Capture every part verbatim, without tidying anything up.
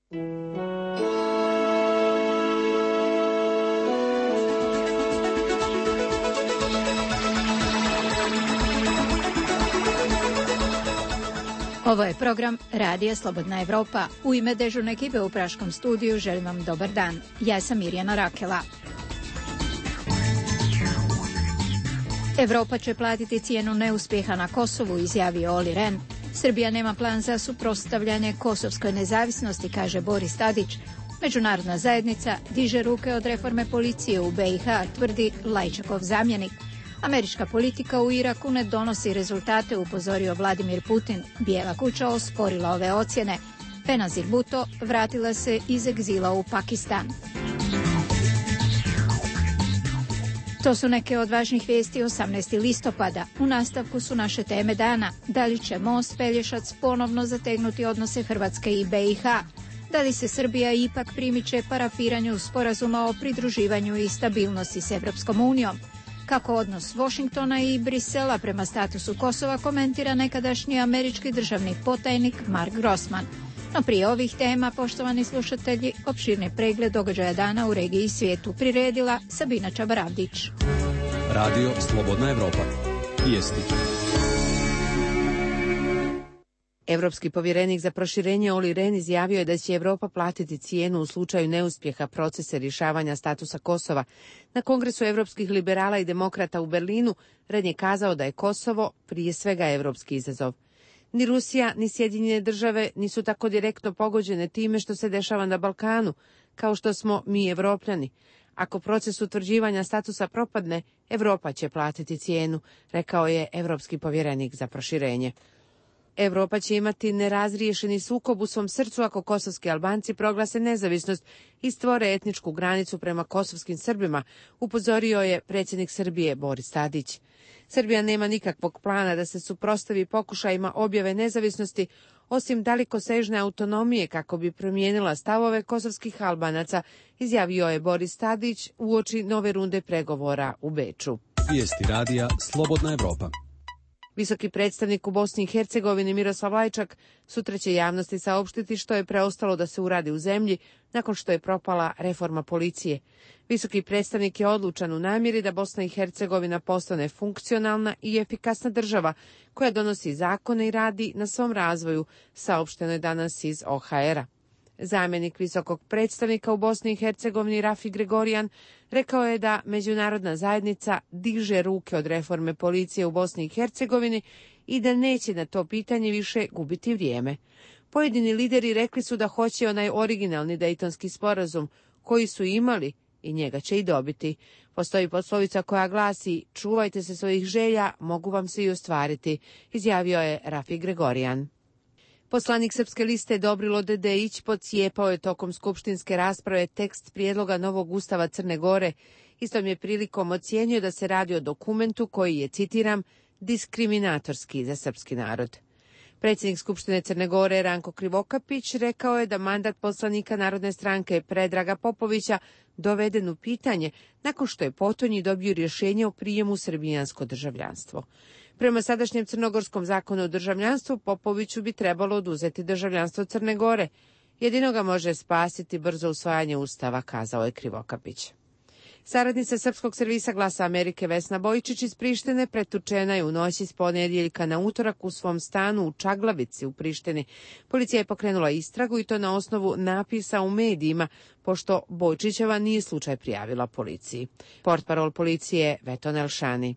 Ovo je program Radija Slobodna Evropa. U ime dežurne ekipe u Praškom studiju želim vam dobar dan. Ja sam Mirjana Rakela. Evropa će platiti cijenu neuspjeha na Kosovu, izjavio Olli Rehn. Srbija nema plan za suprotstavljanje kosovskoj nezavisnosti, kaže Boris Tadić. Međunarodna zajednica diže ruke od reforme policije u be i ha, tvrdi Lajčakov zamjenik. Američka politika u Iraku ne donosi rezultate, upozorio Vladimir Putin. Bijela kuća osporila ove ocjene. Benazir Bhutto vratila se iz egzila u Pakistan. To su neke od važnih vijesti osamnaestog listopada. U nastavku su naše teme dana. Da li će most Pelješac ponovno zategnuti odnose Hrvatske i be i ha? Da li se Srbija ipak primiče parafiranju sporazuma o pridruživanju i stabilnosti s Evropskom unijom? Kako odnos Washingtona i Brisela prema statusu Kosova komentira nekadašnji američki državni potajnik Mark Grossman. No prije ovih tema, poštovani slušatelji, opširni pregled događaja dana u regiji i svijetu priredila Sabina Čabaravdić. Radio Slobodna Evropa. Vijesti. Evropski povjerenik za proširenje Olli Rehn izjavio je da će Evropa platiti cijenu u slučaju neuspjeha procesa rješavanja statusa Kosova. Na Kongresu evropskih liberala i demokrata u Berlinu Rehn je kazao da je Kosovo prije svega evropski izazov. Ni Rusija, ni Sjedinjene države nisu tako direktno pogođene time što se dešava na Balkanu, kao što smo mi Evropljani. Ako proces utvrđivanja statusa propadne, Evropa će platiti cijenu, rekao je evropski povjerenik za proširenje. Evropa će imati nerazriješeni sukob u svom srcu ako kosovski Albanci proglase nezavisnost i stvore etničku granicu prema kosovskim Srbima, upozorio je predsjednik Srbije Boris Tadić. Srbija nema nikakvog plana da se suprotstavi pokušajima objave nezavisnosti, osim dalekosežne autonomije kako bi promijenila stavove kosovskih Albanaca, izjavio je Boris Tadić uoči nove runde pregovora u Beču. Vijesti radija Slobodna Evropa. Visoki predstavnik u Bosni i Hercegovini Miroslav Lajčak sutra će javnosti saopštiti što je preostalo da se uradi u zemlji nakon što je propala reforma policije. Visoki predstavnik je odlučan u namjeri da Bosna i Hercegovina postane funkcionalna i efikasna država koja donosi zakone i radi na svom razvoju, saopšteno je danas iz o ha era. Zamjenik visokog predstavnika u Bosni i Hercegovini Rafi Gregorijan rekao je da međunarodna zajednica diže ruke od reforme policije u Bosni i Hercegovini i da neće na to pitanje više gubiti vrijeme. Pojedini lideri rekli su da hoće onaj originalni Dejtonski sporazum koji su imali i njega će i dobiti. Postoji poslovica koja glasi: čuvajte se svojih želja, mogu vam se i ostvariti, izjavio je Rafi Gregorijan. Poslanik Srpske liste Dobrilo Dedejić pocijepao je tokom skupštinske rasprave tekst prijedloga novog ustava Crne Gore. Istom je prilikom ocijenio da se radi o dokumentu koji je, citiram, diskriminatorski za srpski narod. Predsjednik Skupštine Crne Gore Ranko Krivokapić rekao je da mandat poslanika Narodne stranke Predraga Popovića doveden u pitanje nakon što je potonji dobio rješenje o prijemu srbijansko državljanstvo. Prema sadašnjem crnogorskom zakonu o državljanstvu, Popoviću bi trebalo oduzeti državljanstvo Crne Gore. Jedino ga može spasiti brzo usvajanje ustava, kazao je Krivokapić. Saradnica Srpskog servisa Glasa Amerike Vesna Bojčić iz Prištine pretučena je u noći s ponedjeljka na utorak u svom stanu u Čaglavici u Prištini. Policija je pokrenula istragu i to na osnovu napisa u medijima, pošto Bojčićeva nije slučaj prijavila policiji. Portparol policije Veton Elšani.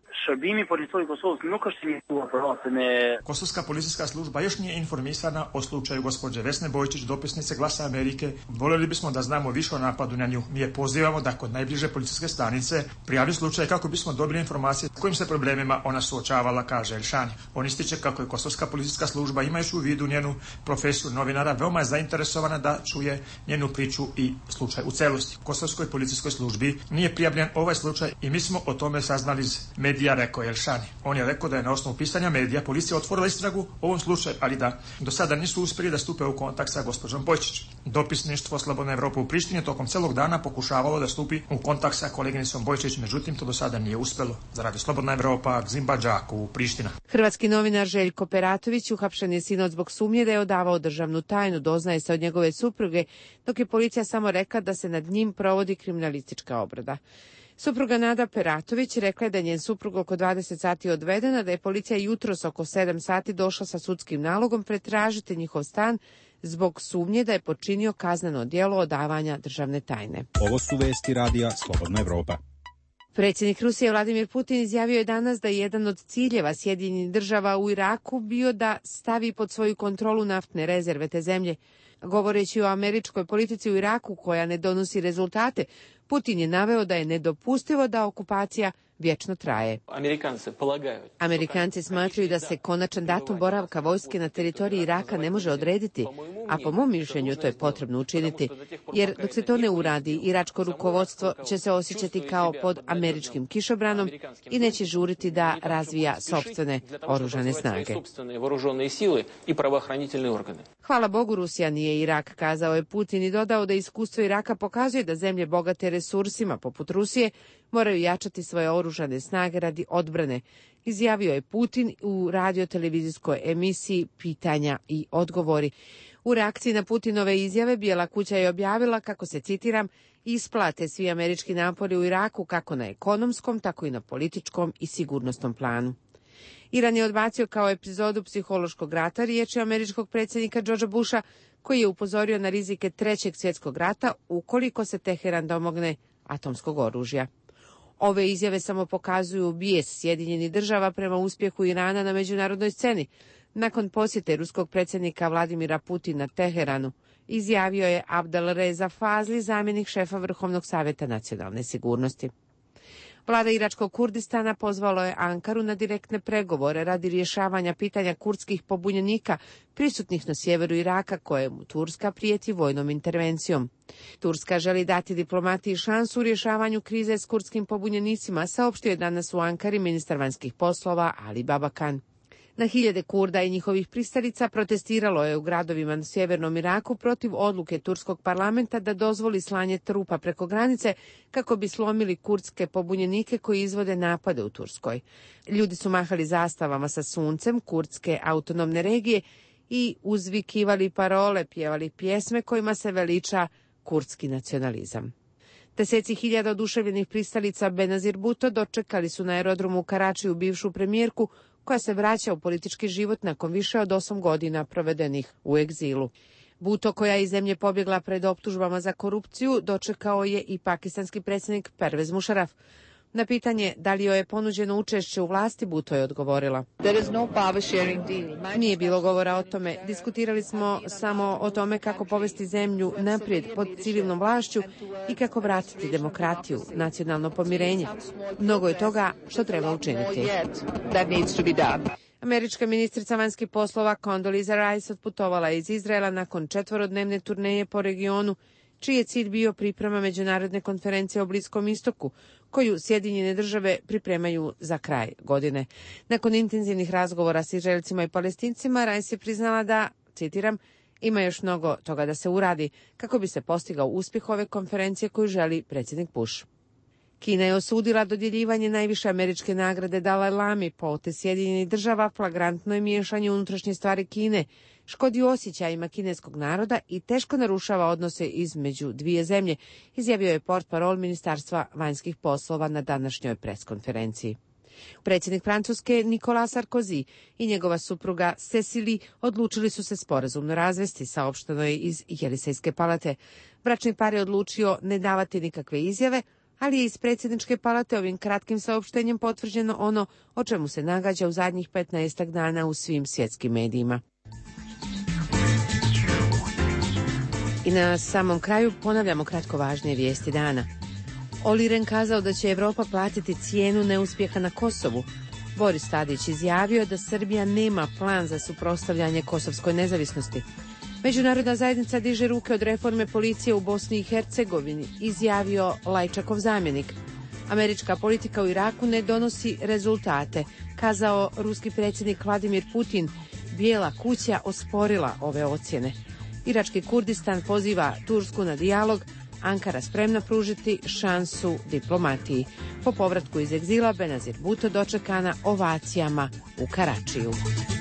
Kosovska policijska služba još nije informisana o slučaju gospođe Vesne Bojčić, dopisnice Glasa Amerike. Voljeli bismo da znamo više o napadu na nju. Mi je pozivamo da kod najbliže policijske stanice prijavi slučaj kako bismo dobili informacije s kojim se problemima ona suočavala, kaže Elšani. On ističe kako je Kosovska policijska služba, imajući u vidu njenu profesiju novinara, veoma je zainteresovana da čuje njenu priču i slučaj u celosti. Kosovskoj policijskoj službi nije prijavljen ovaj slučaj i mi smo o tome saznali iz medija, rekao je Elšani. On je rekao da je na osnovu pisanja medija policija otvorila istragu o ovom slučaju, ali da do sada nisu uspjeli da stupe u kontakt sa gospođom Bojčić. Dopisništvo Slobodna Evropa u Prištini tokom celog dana pokušavalo da stupi u kontakt sa koleginicom Bojčić, međutim to do sada nije uspjelo. Za Radio Slobodna Evropa, Gzimba Đaku, Priština. Hrvatski novinar Željko Peratović uhapšen je sinoć zbog sumnje da je odavao državnu tajnu, doznaje se od njegove supruge, dok je policija samo rekla da se nad njim provodi kriminalistička obrada. Supruga Nada Peratović rekla je da je njen suprug oko dvadeset sati odvedena, da je policija jutros oko sedam sati došla sa sudskim nalogom pretražiti njihov stan zbog sumnje da je počinio kazneno djelo odavanja državne tajne. Ovo su vesti Radija Slobodna Evropa. Predsjednik Rusije Vladimir Putin izjavio je danas da je jedan od ciljeva Sjedinjenih država u Iraku bio da stavi pod svoju kontrolu naftne rezerve te zemlje. Govoreći o američkoj politici u Iraku koja ne donosi rezultate, Putin je naveo da je nedopustivo da okupacija vječno traje. Amerikanci smatraju da se konačan datum boravka vojske na teritoriji Iraka ne može odrediti, a po mom mišljenju to je potrebno učiniti, jer dok se to ne uradi, iračko rukovodstvo će se osjećati kao pod američkim kišobranom i neće žuriti da razvija sopstvene oružane snage. Hvala Bogu, Rusija nije Irak, kazao je Putin i dodao da iskustvo Iraka pokazuje da zemlje bogate resursima poput Rusije moraju jačati svoje oružane snage radi odbrane, izjavio je Putin u radio-televizijskoj emisiji Pitanja i odgovori. U reakciji na Putinove izjave Bijela kuća je objavila kako se, citiram, isplate svi američki napori u Iraku kako na ekonomskom, tako i na političkom i sigurnosnom planu. Iran je odbacio kao epizodu psihološkog rata riječi američkog predsjednika Georgea Busha, koji je upozorio na rizike trećeg svjetskog rata ukoliko se Teheran domogne atomskog oružja. Ove izjave samo pokazuju bijes Sjedinjenih država prema uspjehu Irana na međunarodnoj sceni. Nakon posjete ruskog predsjednika Vladimira Putina Teheranu, izjavio je Abdel Reza Fazli, zamjenik šefa Vrhovnog savjeta nacionalne sigurnosti. Vlada iračkog Kurdistana pozvalo je Ankaru na direktne pregovore radi rješavanja pitanja kurdskih pobunjenika prisutnih na sjeveru Iraka, kojemu Turska prijeti vojnom intervencijom. Turska želi dati diplomatiji šansu u rješavanju krize s kurdskim pobunjenicima, saopštio je danas u Ankari ministar vanjskih poslova Ali Babakan. Na hiljade Kurda i njihovih pristalica protestiralo je u gradovima na sjevernom Iraku protiv odluke turskog parlamenta da dozvoli slanje trupa preko granice kako bi slomili kurdske pobunjenike koji izvode napade u Turskoj. Ljudi su mahali zastavama sa suncem kurdske autonomne regije i uzvikivali parole, pjevali pjesme kojima se veliča kurdski nacionalizam. Deseci hiljada oduševljenih pristalica Benazir Bhutto dočekali su na aerodromu u Karačiju bivšu premijerku koja se vraća u politički život nakon više od osam godina provedenih u egzilu. Bhutto, koja je iz zemlje pobjegla pred optužbama za korupciju, dočekao je i pakistanski predsjednik Pervez Musharraf. Na pitanje da li joj je ponuđeno učešće u vlasti, Bhutto je odgovorila: Nije bilo govora o tome. Diskutirali smo samo o tome kako povesti zemlju naprijed pod civilnom vlašću i kako vratiti demokratiju, nacionalno pomirenje. Mnogo je toga što treba učiniti. Američka ministrica vanjskih poslova Condoleezza Rice otputovala je iz Izraela nakon četvorodnevne turneje po regionu, čiji je cilj bio priprema međunarodne konferencije o Bliskom istoku, koju Sjedinjene države pripremaju za kraj godine. Nakon intenzivnih razgovora s Izraelcima i Palestincima, Rice je priznala da, citiram, ima još mnogo toga da se uradi kako bi se postigao uspjeh ove konferencije koju želi predsjednik Bush. Kina je osudila dodjeljivanje najviše američke nagrade Dalaj Lami, potez Sjedinjenih država flagrantno je miješanje u unutrašnje stvari Kine, škodi osjećajima kineskog naroda i teško narušava odnose između dvije zemlje, izjavio je portparol Ministarstva vanjskih poslova na današnjoj preskonferenciji. Predsjednik Francuske Nicolas Sarkozy i njegova supruga Cecily odlučili su se sporazumno razvesti, saopšteno je iz Jelisejske palate. Bračni par je odlučio ne davati nikakve izjave, ali je iz predsjedničke palate ovim kratkim saopštenjem potvrđeno ono o čemu se nagađa u zadnjih petnaestak dana u svim svjetskim medijima. I na samom kraju ponavljamo kratko važnije vijesti dana. Olli Rehn kazao da će Europa platiti cijenu neuspjeha na Kosovu. Boris Tadić izjavio da Srbija nema plan za suprotstavljanje kosovskoj nezavisnosti. Međunarodna zajednica diže ruke od reforme policije u Bosni i Hercegovini, izjavio Lajčakov zamjenik. Američka politika u Iraku ne donosi rezultate, kazao ruski predsjednik Vladimir Putin. Bijela kuća osporila ove ocjene. Irački Kurdistan poziva Tursku na dijalog, Ankara spremna pružiti šansu diplomatiji. Po povratku iz egzila Benazir Bhutto dočekana ovacijama u Karačiju.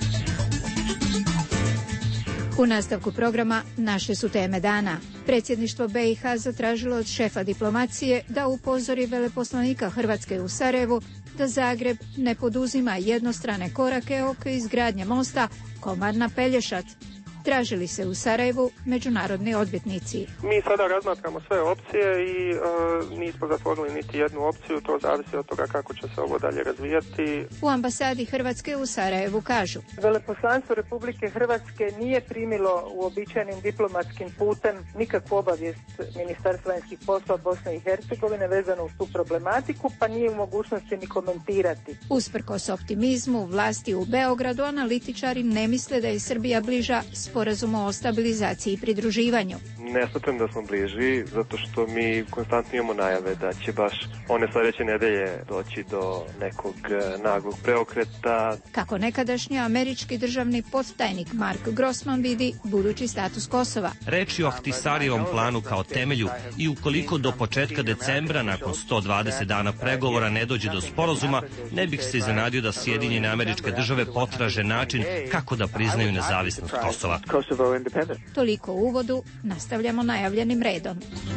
U nastavku programa naše su teme dana. Predsjedništvo B i H zatražilo od šefa diplomacije da upozori veleposlanika Hrvatske u Sarajevu da Zagreb ne poduzima jednostrane korake oko izgradnje mosta Komarna-Pelješac. Tražili se u Sarajevu međunarodni odvjetnici. Mi sada razmatramo sve opcije i e, nismo zatvorili niti jednu opciju, to zavisi od toga kako će se ovo dalje razvijati. U ambasadi Hrvatske u Sarajevu kažu: Veleposlanstvo Republike Hrvatske nije primilo uobičajenim diplomatskim putem nikakvu obavijest Ministarstva vanjskih poslova Bosne i Hercegovine vezano uz tu problematiku, pa nije u mogućnosti ni komentirati. Usprkos optimizmu vlasti u Beogradu, analitičari ne misle da je Srbija bliža sporazumu o stabilizaciji i pridruživanju. Ne smatram da smo bliži, zato što mi konstantno imamo najave da će baš one sljedeće nedelje doći do nekog naglog preokreta. Kako nekadašnji američki državni podtajnik Mark Grossman vidi budući status Kosova. Reč je o Ahtisarijevom planu kao temelju i ukoliko do početka decembra, nakon sto dvadeset dana pregovora, ne dođe do sporazuma, ne bih se iznenadio da Sjedinjene Američke Države potraže način kako da priznaju nezavisnost Kosova. Toliko u uvodu, nastavljamo najavljenim redom.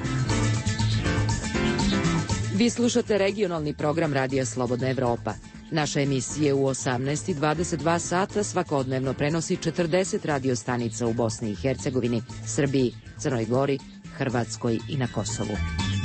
Vi slušate regionalni program Radija Slobodna Evropa. Naša emisija u osamnaest i dvadeset dva sata svakodnevno prenosi četrdeset radio stanica u Bosni i Hercegovini, Srbiji, Crnoj Gori, Hrvatskoj i na Kosovu.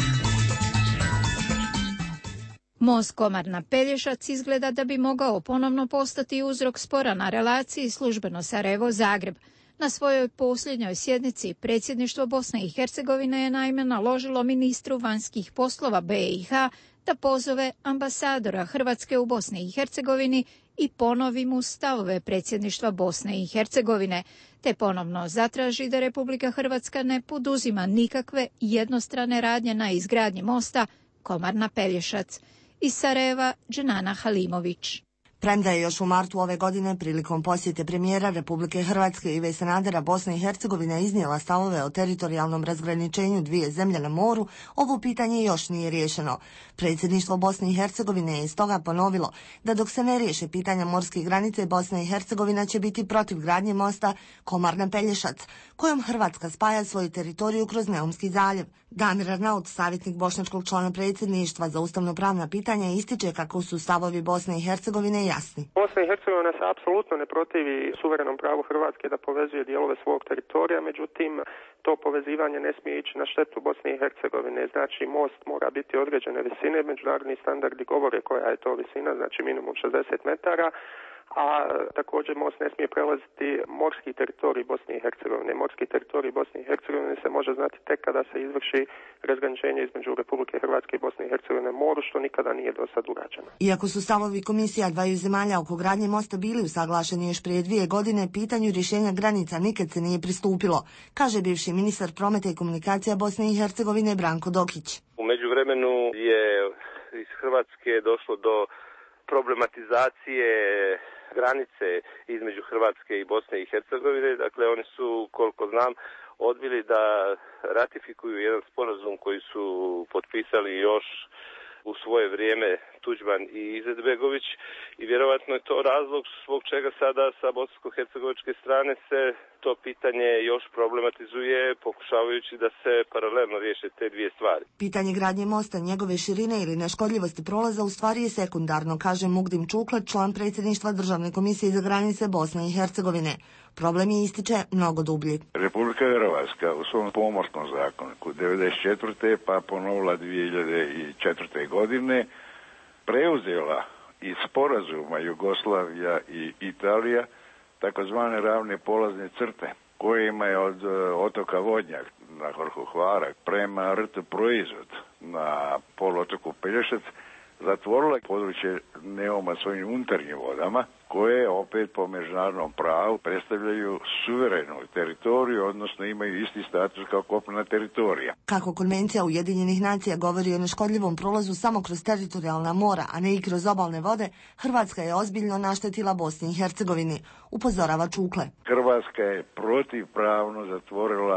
Most Komarna-Pelješac izgleda da bi mogao ponovno postati uzrok spora na relaciji službeno Sarajevo-Zagreb. Na svojoj posljednjoj sjednici predsjedništvo Bosne i Hercegovine je naime naložilo ministru vanjskih poslova B i H da pozove ambasadora Hrvatske u Bosni i Hercegovini i ponovi mu stavove predsjedništva Bosne i Hercegovine, te ponovno zatraži da Republika Hrvatska ne poduzima nikakve jednostrane radnje na izgradnji mosta Komarna-Pelješac. Iz Sarajeva, Dženana Halimović. Premda je još u martu ove godine prilikom posjete premijera Republike Hrvatske Ive Sanadera Bosna i Hercegovina iznijela stavove o teritorijalnom razgraničenju dvije zemlje na moru, ovo pitanje još nije riješeno. Predsjedništvo Bosne i Hercegovine je stoga ponovilo da dok se ne riješe pitanja morske granice, Bosna i Hercegovina će biti protiv gradnje mosta Komarna-Pelješac, kojom Hrvatska spaja svoju teritoriju kroz Neumski zaljev. Damir Arnaut, savjetnik bošnjačkog člana predsjedništva za ustavno-pravna pitanja, ističe kako su stavovi Bosne i Hercegovine jasni. Bosna i Hercegovina se apsolutno ne protivi suverenom pravu Hrvatske da povezuje dijelove svog teritorija, međutim to povezivanje ne smije ići na štetu Bosne i Hercegovine. Znači most mora biti određene visine, međunarodni standardi govore koja je to visina, znači minimum šezdeset metara. A također most ne smije prelaziti morski teritorij Bosne i Hercegovine. Morski teritorij Bosne i Hercegovine se može znati tek kada se izvrši razgraničenje između Republike Hrvatske i Bosne i Hercegovine moru, što nikada nije do sad urađeno. Iako su stavovi komisija dvaju zemalja oko gradnje mosta bili usaglašeni još prije dvije godine, pitanju rješenja granica nikad se nije pristupilo, kaže bivši ministar prometa i komunikacija Bosne i Hercegovine Branko Dokić. U međuvremenu je iz Hrvatske došlo do problematizacije granice između Hrvatske i Bosne i Hercegovine. Dakle, oni su, koliko znam, odbili da ratifikuju jedan sporazum koji su potpisali još u svoje vrijeme Tuđman i Izetbegović i vjerovatno je to razlog zbog čega sada sa bosansko-hercegovačke strane se to pitanje još problematizuje, pokušavajući da se paralelno riješe te dvije stvari. Pitanje gradnje mosta, njegove širine ili neškodljivosti prolaza u stvari je sekundarno, kaže Mugdim Čuklet, član predsjedništva Državne komisije za granice Bosne i Hercegovine. Problem je, ističe, mnogo dublji. Republika Hrvatska u svom pomorskom zakoniku devedeset četvrte pa ponovila dvije hiljade četvrte godine preuzela iz sporazuma Jugoslavija i Italija takozvane ravne polazne crte, kojima je od otoka Vodnjak na vrhu Hvara prema R T Proizvod na poluotoku Pelješac zatvorila područje Neuma svojim unutarnjim vodama, koje opet po međunarodnom pravu predstavljaju suverenu teritoriju, odnosno imaju isti status kao kopnena teritorija. Kako Konvencija Ujedinjenih nacija govori o neškodljivom prolazu samo kroz teritorijalna mora, a ne i kroz obalne vode, Hrvatska je ozbiljno naštetila Bosni i Hercegovini, upozorava Čukle. Hrvatska je protivpravno zatvorila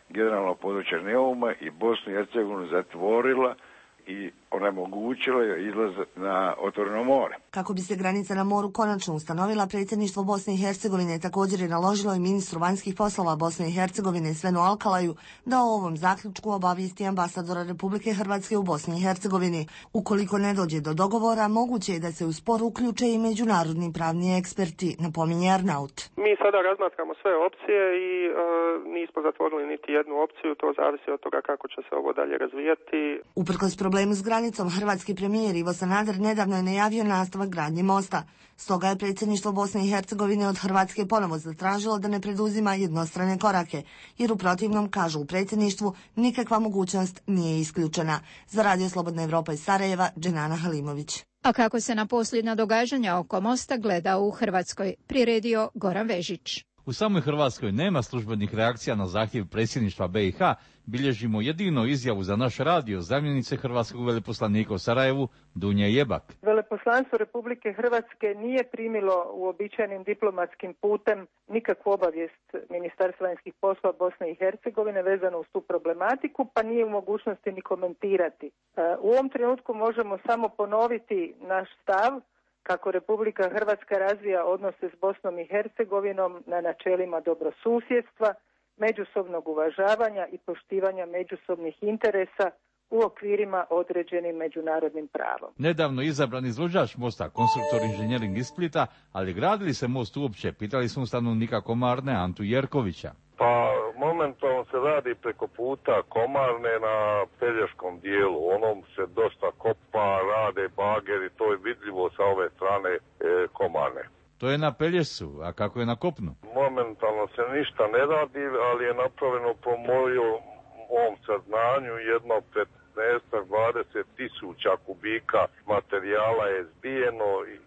generalno područje Neuma i Bosnu i Hercegovinu zatvorila i onemogućila je izlaz na otvoreno more. Kako bi se granica na moru konačno ustanovila, predsjedništvo Bosne i Hercegovine također je naložilo i ministru vanjskih poslova Bosne i Hercegovine Svenu Alkalaju da o ovom zaključku obavijesti ambasadora Republike Hrvatske u Bosni i Hercegovini. Ukoliko ne dođe do dogovora, moguće je da se u spor uključe i međunarodni pravni eksperti, napominje Arnaut. Mi sada razmatramo sve opcije i e, nismo zatvorili niti jednu opciju, to zavisi od toga kako će se ovo dalje razvijati. Uprkos problemu s granicom, hrvatski premijer Ivo Sanader nedavno je najavio nastavak gradnje mosta. Stoga je predsjedništvo Bosne i Hercegovine od Hrvatske ponovo zatražilo da ne preduzima jednostrane korake, jer u protivnom, kažu u predsjedništvu, nikakva mogućnost nije isključena. Za Radio Slobodna Evropa iz Sarajeva, Dženana Halimović. A kako se na posljednja događanja oko mosta gleda u Hrvatskoj, priredio Goran Vežić. U samoj Hrvatskoj nema službenih reakcija na zahtjev predsjedništva B i H, bilježimo jedino izjavu za naš radio zamjenice hrvatskog veleposlanika u Sarajevu, Dunje Jebak. Veleposlanstvo Republike Hrvatske nije primilo uobičajenim diplomatskim putem nikakvu obavijest Ministarstva vanjskih poslova Bosne i Hercegovine vezano uz tu problematiku, pa nije u mogućnosti ni komentirati. U ovom trenutku možemo samo ponoviti naš stav kako Republika Hrvatska razvija odnose s Bosnom i Hercegovinom na načelima dobrosusjedstva, međusobnog uvažavanja i poštivanja međusobnih interesa u okvirima određenim međunarodnim pravom. Nedavno izabran izvođač mosta, konstruktor inženjering iz Splita, ali gradi li se most uopće, pitali smo stanovnika Komarne Antu Jerkovića. Pa momentalno se radi preko puta Komarne na Pelješkom dijelu. Onom se dosta kopa, rade bageri, to je vidljivo sa ove strane e, Komarne. To je na Pelješcu, a kako je na kopnu? Momentalno se ništa ne radi, ali je napravljeno po mojom mom saznanju jedno petnaest do dvadeset tisuća kubika materijala je zbijeno, e,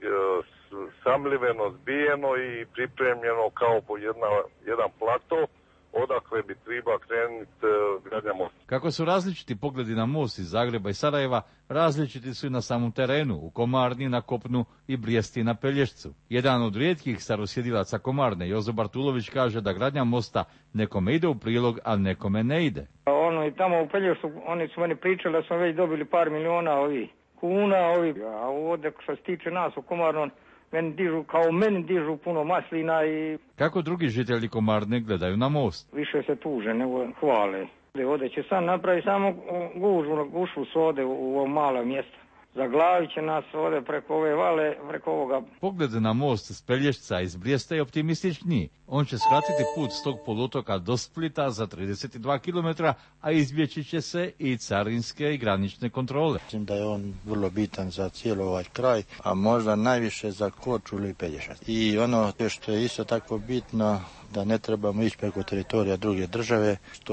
samljiveno zbijeno i pripremljeno kao po jedna, jedan plato odakle bi treba krenuti uh, gradnja mosta. Kako su različiti pogledi na most iz Zagreba i Sarajeva, različiti su i na samom terenu, u Komarni, na kopnu i Brijesti na Pelješcu. Jedan od rijetkih starosjedilaca Komarne, Jozo Bartulović, kaže da gradnja mosta nekome ide u prilog, a nekome ne ide. Ono i tamo u Pelješcu, oni su meni pričali da smo već dobili par miliona ovi kuna, ovi, a ovdje što se tiče nas u Komarnom, meni dižu, kao meni dižu puno maslina i... Kako drugi žitelji Komarne gledaju na most? Više se tuže nego hvale. Ovdje će sam napraviti samo gužvu, gušu su ovdje u ovo malo mjesto. Zaglavit će nas ovdje preko ove vale, preko ovoga. Pogled na most s Pelješca iz Brijesta je optimističniji. On će skratiti put s tog poluotoka do Splita za trideset dva kilometra, a izbjeći će se i carinske i granične kontrole. Mislim da je on vrlo bitan za cijeli ovaj kraj, a možda najviše za Korčulu i Pelješac. I ono što je isto tako bitno, da ne trebamo ići preko teritorija druge države, što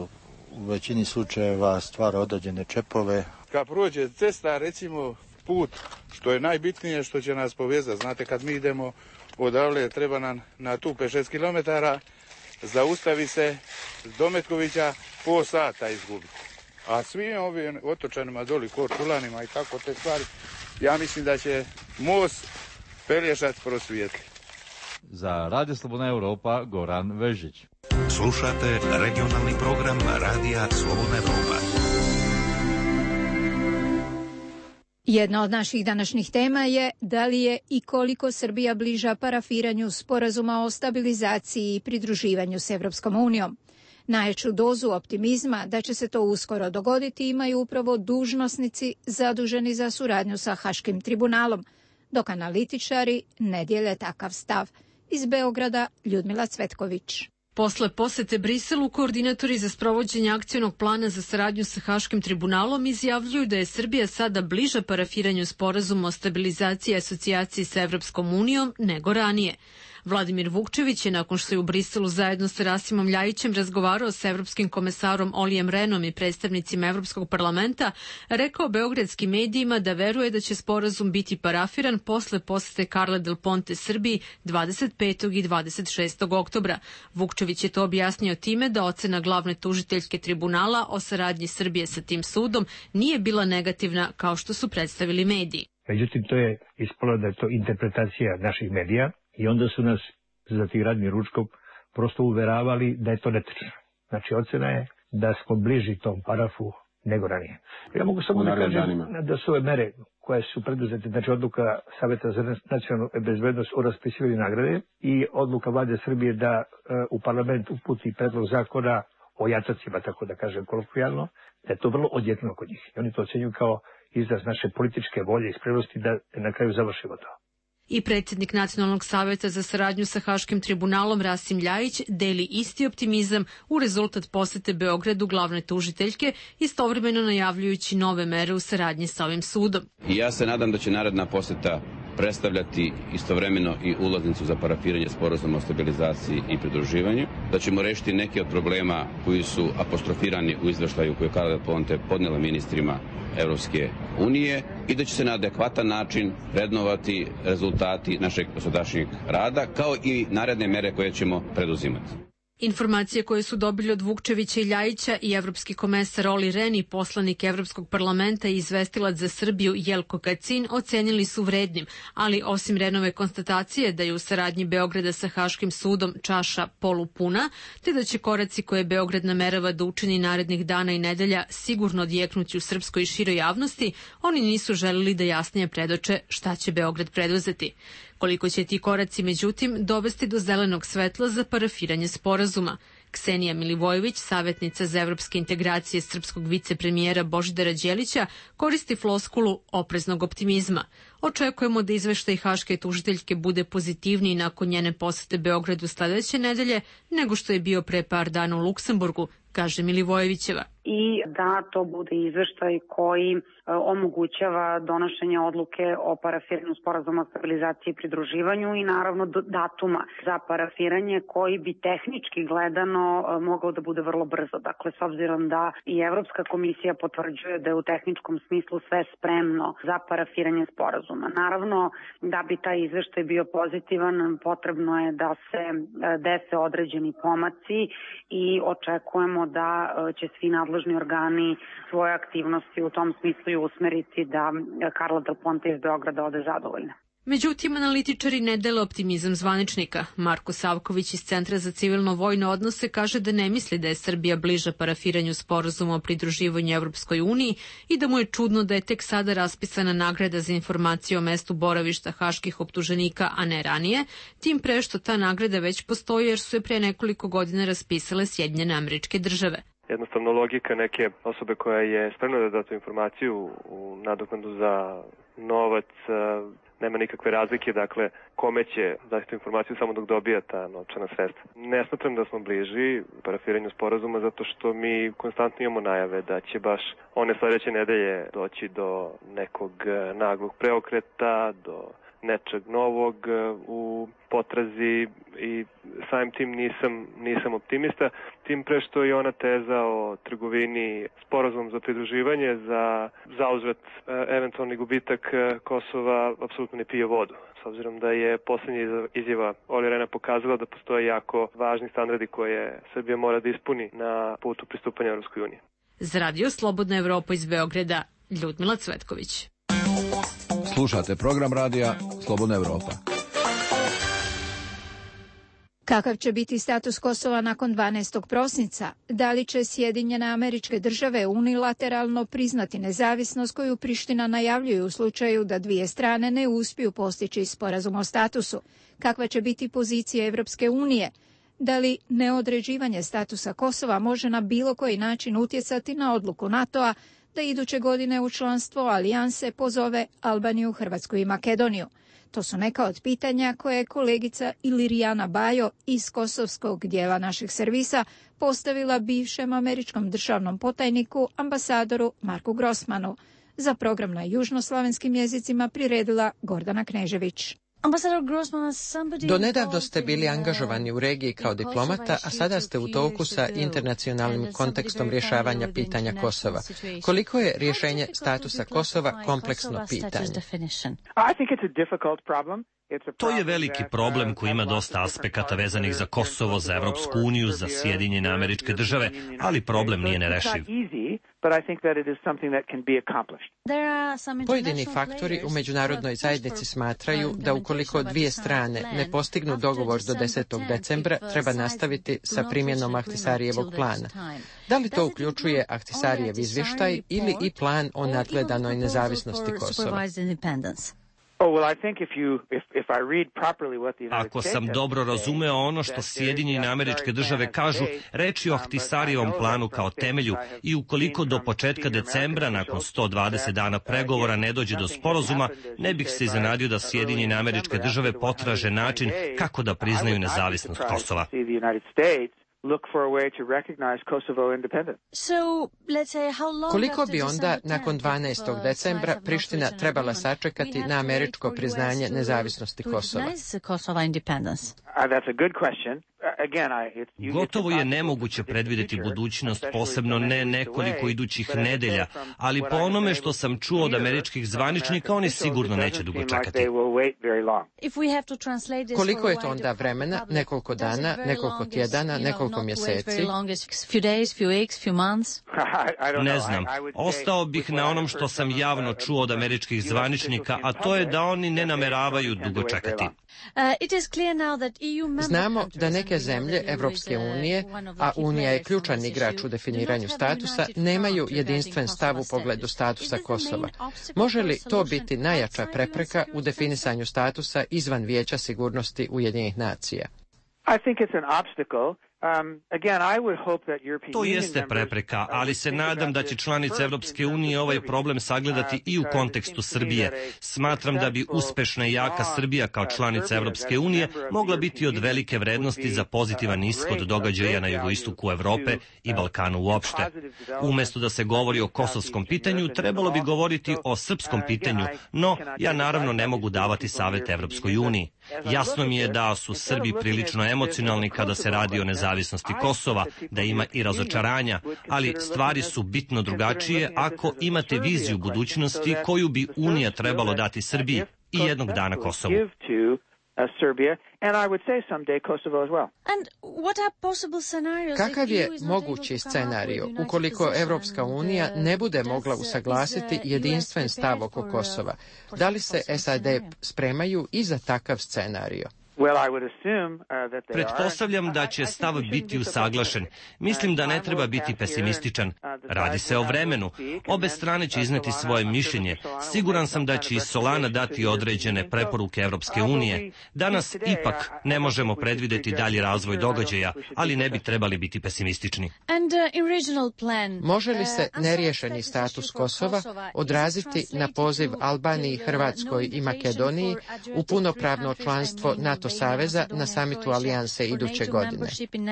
u većini slučajeva stvara određene čepove. Kad prođe cesta, recimo put, što je najbitnije, što će nas povezati. Znate, kad mi idemo odavle, treba nam na tu pet šest kilometara, zaustavi se do Metkovića po sata izgubiti. A svim ovim otočanima, doli Korčulanima i tako te stvari, ja mislim da će most Pelješac prosvijetli. Za Radio Slobodna Evropa, Goran Vežić. Slušate regionalni program Radija Slobodna Evropa. Jedna od naših današnjih tema je da li je i koliko Srbija bliža parafiranju sporazuma o stabilizaciji i pridruživanju s Evropskom unijom. Najveću dozu optimizma da će se to uskoro dogoditi imaju upravo dužnosnici zaduženi za suradnju sa Haškim tribunalom, dok analitičari ne dijele takav stav. Iz Beograda, Ljudmila Cvetković. Posle posete Briselu, koordinatori za sprovođenje akcionog plana za saradnju sa Haškim tribunalom izjavljuju da je Srbija sada bliža parafiranju sporazuma o stabilizaciji i asocijaciji sa Evropskom unijom nego ranije. Vladimir Vukčević je, nakon što je u Briselu zajedno sa Rasimom Ljajićem razgovarao sa evropskim komesarom Olijem Renom i predstavnicima Evropskog parlamenta, rekao beogradskim medijima da veruje da će sporazum biti parafiran posle posete Carla Del Ponte Srbiji dvadeset petog i dvadeset šestog oktobra. Vukčević je to objasnio time da ocena glavne tužiteljke tribunala o saradnji Srbije sa tim sudom nije bila negativna kao što su predstavili mediji. Međutim, to je ispalo da je to interpretacija naših medija i onda su nas za tigradni ručkom prosto uveravali da je to netačno. Znači, ocena je da smo bliži tom parafu nego ranije. Ja mogu samo da kažem da su ove mere koje su preduzete, znači odluka Saveta za nacionalnu bezbednost o raspisivanju nagrade i odluka vlade Srbije da u parlament uputi predlog zakona o jatacima, tako da kažem kolokvijalno, da je to vrlo odjeknulo kod njih. I oni to ocenjuju kao izraz naše političke volje i spremnosti da na kraju završimo to. I predsjednik Nacionalnog saveta za saradnju sa Haškim tribunalom Rasim Ljajić deli isti optimizam u rezultat posete Beogradu glavne tužiteljke, istovremeno najavljujući nove mere u saradnji sa ovim sudom. I ja se nadam da će naredna poseta predstavljati istovremeno i ulaznicu za parafiranje sporazuma o stabilizaciji i pridruživanju, da ćemo rešiti neke od problema koji su apostrofirani u izveštaju koje Carla Del Ponte podnela ministrima Evropske unije i da će se na adekvatan način vrednovati rezultati našeg dosadašnjeg rada, kao i naredne mere koje ćemo preduzimati. Informacije koje su dobili od Vukčevića i Ljajića i evropski komesar Oli Ren i poslanik Evropskog parlamenta i izvestilac za Srbiju Jelko Kacin ocenili su vrednim, ali osim Renove konstatacije da je u saradnji Beograda sa Haškim sudom čaša polupuna, te da će koraci koje Beograd namerava da učini narednih dana i nedelja sigurno odjeknuti u srpskoj i široj javnosti, oni nisu želeli da jasnije predoče šta će Beograd preduzeti. Koliko će ti koraci, međutim, dovesti do zelenog svetla za parafiranje sporazuma. Ksenija Milivojević, savjetnica za evropske integracije srpskog vicepremijera Božidara Đelića, koristi floskulu opreznog optimizma. Očekujemo da izveštaj Haške tužiteljke bude pozitivniji nakon njene posete Beogradu sledeće nedelje nego što je bio pre par dana u Luksemburgu, kaže Milivojevićeva. I da to bude izveštaj koji omogućava donošenje odluke o parafiranju sporazuma o stabilizaciji i pridruživanju i naravno datuma za parafiranje koji bi tehnički gledano mogao da bude vrlo brzo. Dakle, s obzirom da i Evropska komisija potvrđuje da je u tehničkom smislu sve spremno za parafiranje sporazuma. Naravno, da bi taj izveštaj bio pozitivan, potrebno je da se dese određeni pomaci i očekujemo da će svi nadležni organi svoje aktivnosti u tom smislu i usmeriti da Carla Del Ponte iz Beograda ode zadovoljna. Međutim, analitičari ne dele optimizam zvaničnika. Marko Savković iz Centra za civilno-vojne odnose kaže da ne misli da je Srbija bliža parafiranju sporazuma o pridruživanju Evropskoj uniji i da mu je čudno da je tek sada raspisana nagrada za informacije o mestu boravišta haških optuženika, a ne ranije, tim pre što ta nagrada već postoji jer su je pre nekoliko godina raspisale Sjedinjene Američke Države. Jednostavno logika neke osobe koja je spremna da da tu informaciju u nadoknadu za novac nema nikakve razlike, dakle, kome će dati tu informaciju samo dok dobija ta novčana sredstva. Ne smatram da smo bliži parafiranju sporazuma zato što mi konstantno imamo najave da će baš one sledeće nedelje doći do nekog naglog preokreta, do nečeg novog u potrazi i samim tim nisam, nisam optimista, tim pre što je ona teza o trgovini sporazum za pridruživanje za zauzvrat eventualni gubitak Kosova apsolutno ne pije vodu. S obzirom da je posljednja izjava Oli Rena pokazala da postoje jako važni standardi koje Srbija mora da ispuni na putu pristupanja Evropskoj uniji. Za Radio Slobodna Evropa iz Beograda, Ljudmila Cvetković. Slušate program radija Slobodna Evropa. Kakav će biti status Kosova nakon dvanaestog prosinca? Da li će Sjedinjene Američke Države unilateralno priznati nezavisnost koju Priština najavljuje u slučaju da dvije strane ne uspiju postići sporazum o statusu? Kakva će biti pozicija Evropske unije? Da li neodređivanje statusa Kosova može na bilo koji način utjecati na odluku NATO-a da iduće godine u članstvo alijanse pozove Albaniju, Hrvatsku i Makedoniju? To su neka od pitanja koje je kolegica Ilirijana Bajo iz kosovskog dijela našeg servisa postavila bivšem američkom državnom potajniku, ambasadoru Marku Grossmanu. Za program na južnoslavenskim jezicima priredila Gordana Knežević. Donedavno ste bili angažovani u regiji kao diplomata, a sada ste u toku sa internacionalnim kontekstom rješavanja pitanja Kosova. Koliko je rješenje statusa Kosova kompleksno pitanje? To je veliki problem koji ima dosta aspekata vezanih za Kosovo, za Evropsku uniju, za Sjedinjene Američke Države, ali problem nije nerešiv. Pojedini faktori u međunarodnoj zajednici smatraju da ukoliko dvije strane ne postignu dogovor do desetog decembra, treba nastaviti sa primjenom Ahtisarijevog plana. Da li to uključuje Ahtisarijev izvještaj ili i plan o nadgledanoj nezavisnosti Kosova? Ako sam dobro razumeo ono što Sjedinjene Američke Države kažu, reč je o Ahtisarijevom planu kao temelju i ukoliko do početka decembra, nakon sto dvadeset dana pregovora, ne dođe do sporazuma, ne bih se iznenadio da Sjedinjene Američke Države potraže način kako da priznaju nezavisnost Kosova. Koliko bi onda nakon dvanaestog decembra Priština trebala sačekati na američko priznanje nezavisnosti Kosova? Gotovo je nemoguće predvidjeti budućnost, posebno ne nekoliko idućih nedelja, ali po onome što sam čuo od američkih zvaničnika, oni sigurno neće dugo čekati. Koliko je to onda vremena? Nekoliko dana, nekoliko tjedana, nekoliko mjeseci? Ne znam. Ostao bih na onom što sam javno čuo od američkih zvaničnika, a to je da oni ne nameravaju dugo čekati. Znamo da neke zemlje Evropske unije, a Unija je ključan igrač u definiranju statusa, nemaju jedinstven stav u pogledu statusa Kosova. Može li to biti najjača prepreka u definisanju statusa izvan Vijeća sigurnosti Ujedinjenih nacija? To jeste prepreka, ali se nadam da će članice Evropske unije ovaj problem sagledati i u kontekstu Srbije. Smatram da bi uspešna i jaka Srbija kao članica Evropske unije mogla biti od velike vrednosti za pozitivan ishod događaja na jugoistoku Evrope i Balkanu uopšte. Umesto da se govori o kosovskom pitanju, trebalo bi govoriti o srpskom pitanju, no ja naravno ne mogu davati savjet Evropskoj uniji. Jasno mi je da su Srbi prilično emocionalni kada se radi o nezavisnosti Kosova, da ima i razočaranja, ali stvari su bitno drugačije ako imate viziju budućnosti koju bi Unija trebalo dati Srbiji i jednog dana Kosovu. Kakav je mogući scenario ukoliko Evropska unija ne bude mogla usaglasiti jedinstven stav oko Kosova? Da li se S A D spremaju i za takav scenario? Pretpostavljam da će stav biti usaglašen. Mislim da ne treba biti pesimističan. Radi se o vremenu. Obe strane će izneti svoje mišljenje. Siguran sam da će i Solana dati određene preporuke Evropske unije. Danas ipak ne možemo predvideti dalji razvoj događaja, ali ne bi trebali biti pesimistični. Može li se neriješeni status Kosova odraziti na poziv Albaniji, Hrvatskoj i Makedoniji u punopravno članstvo NATO saveza na samitu Alijanse iduće godine?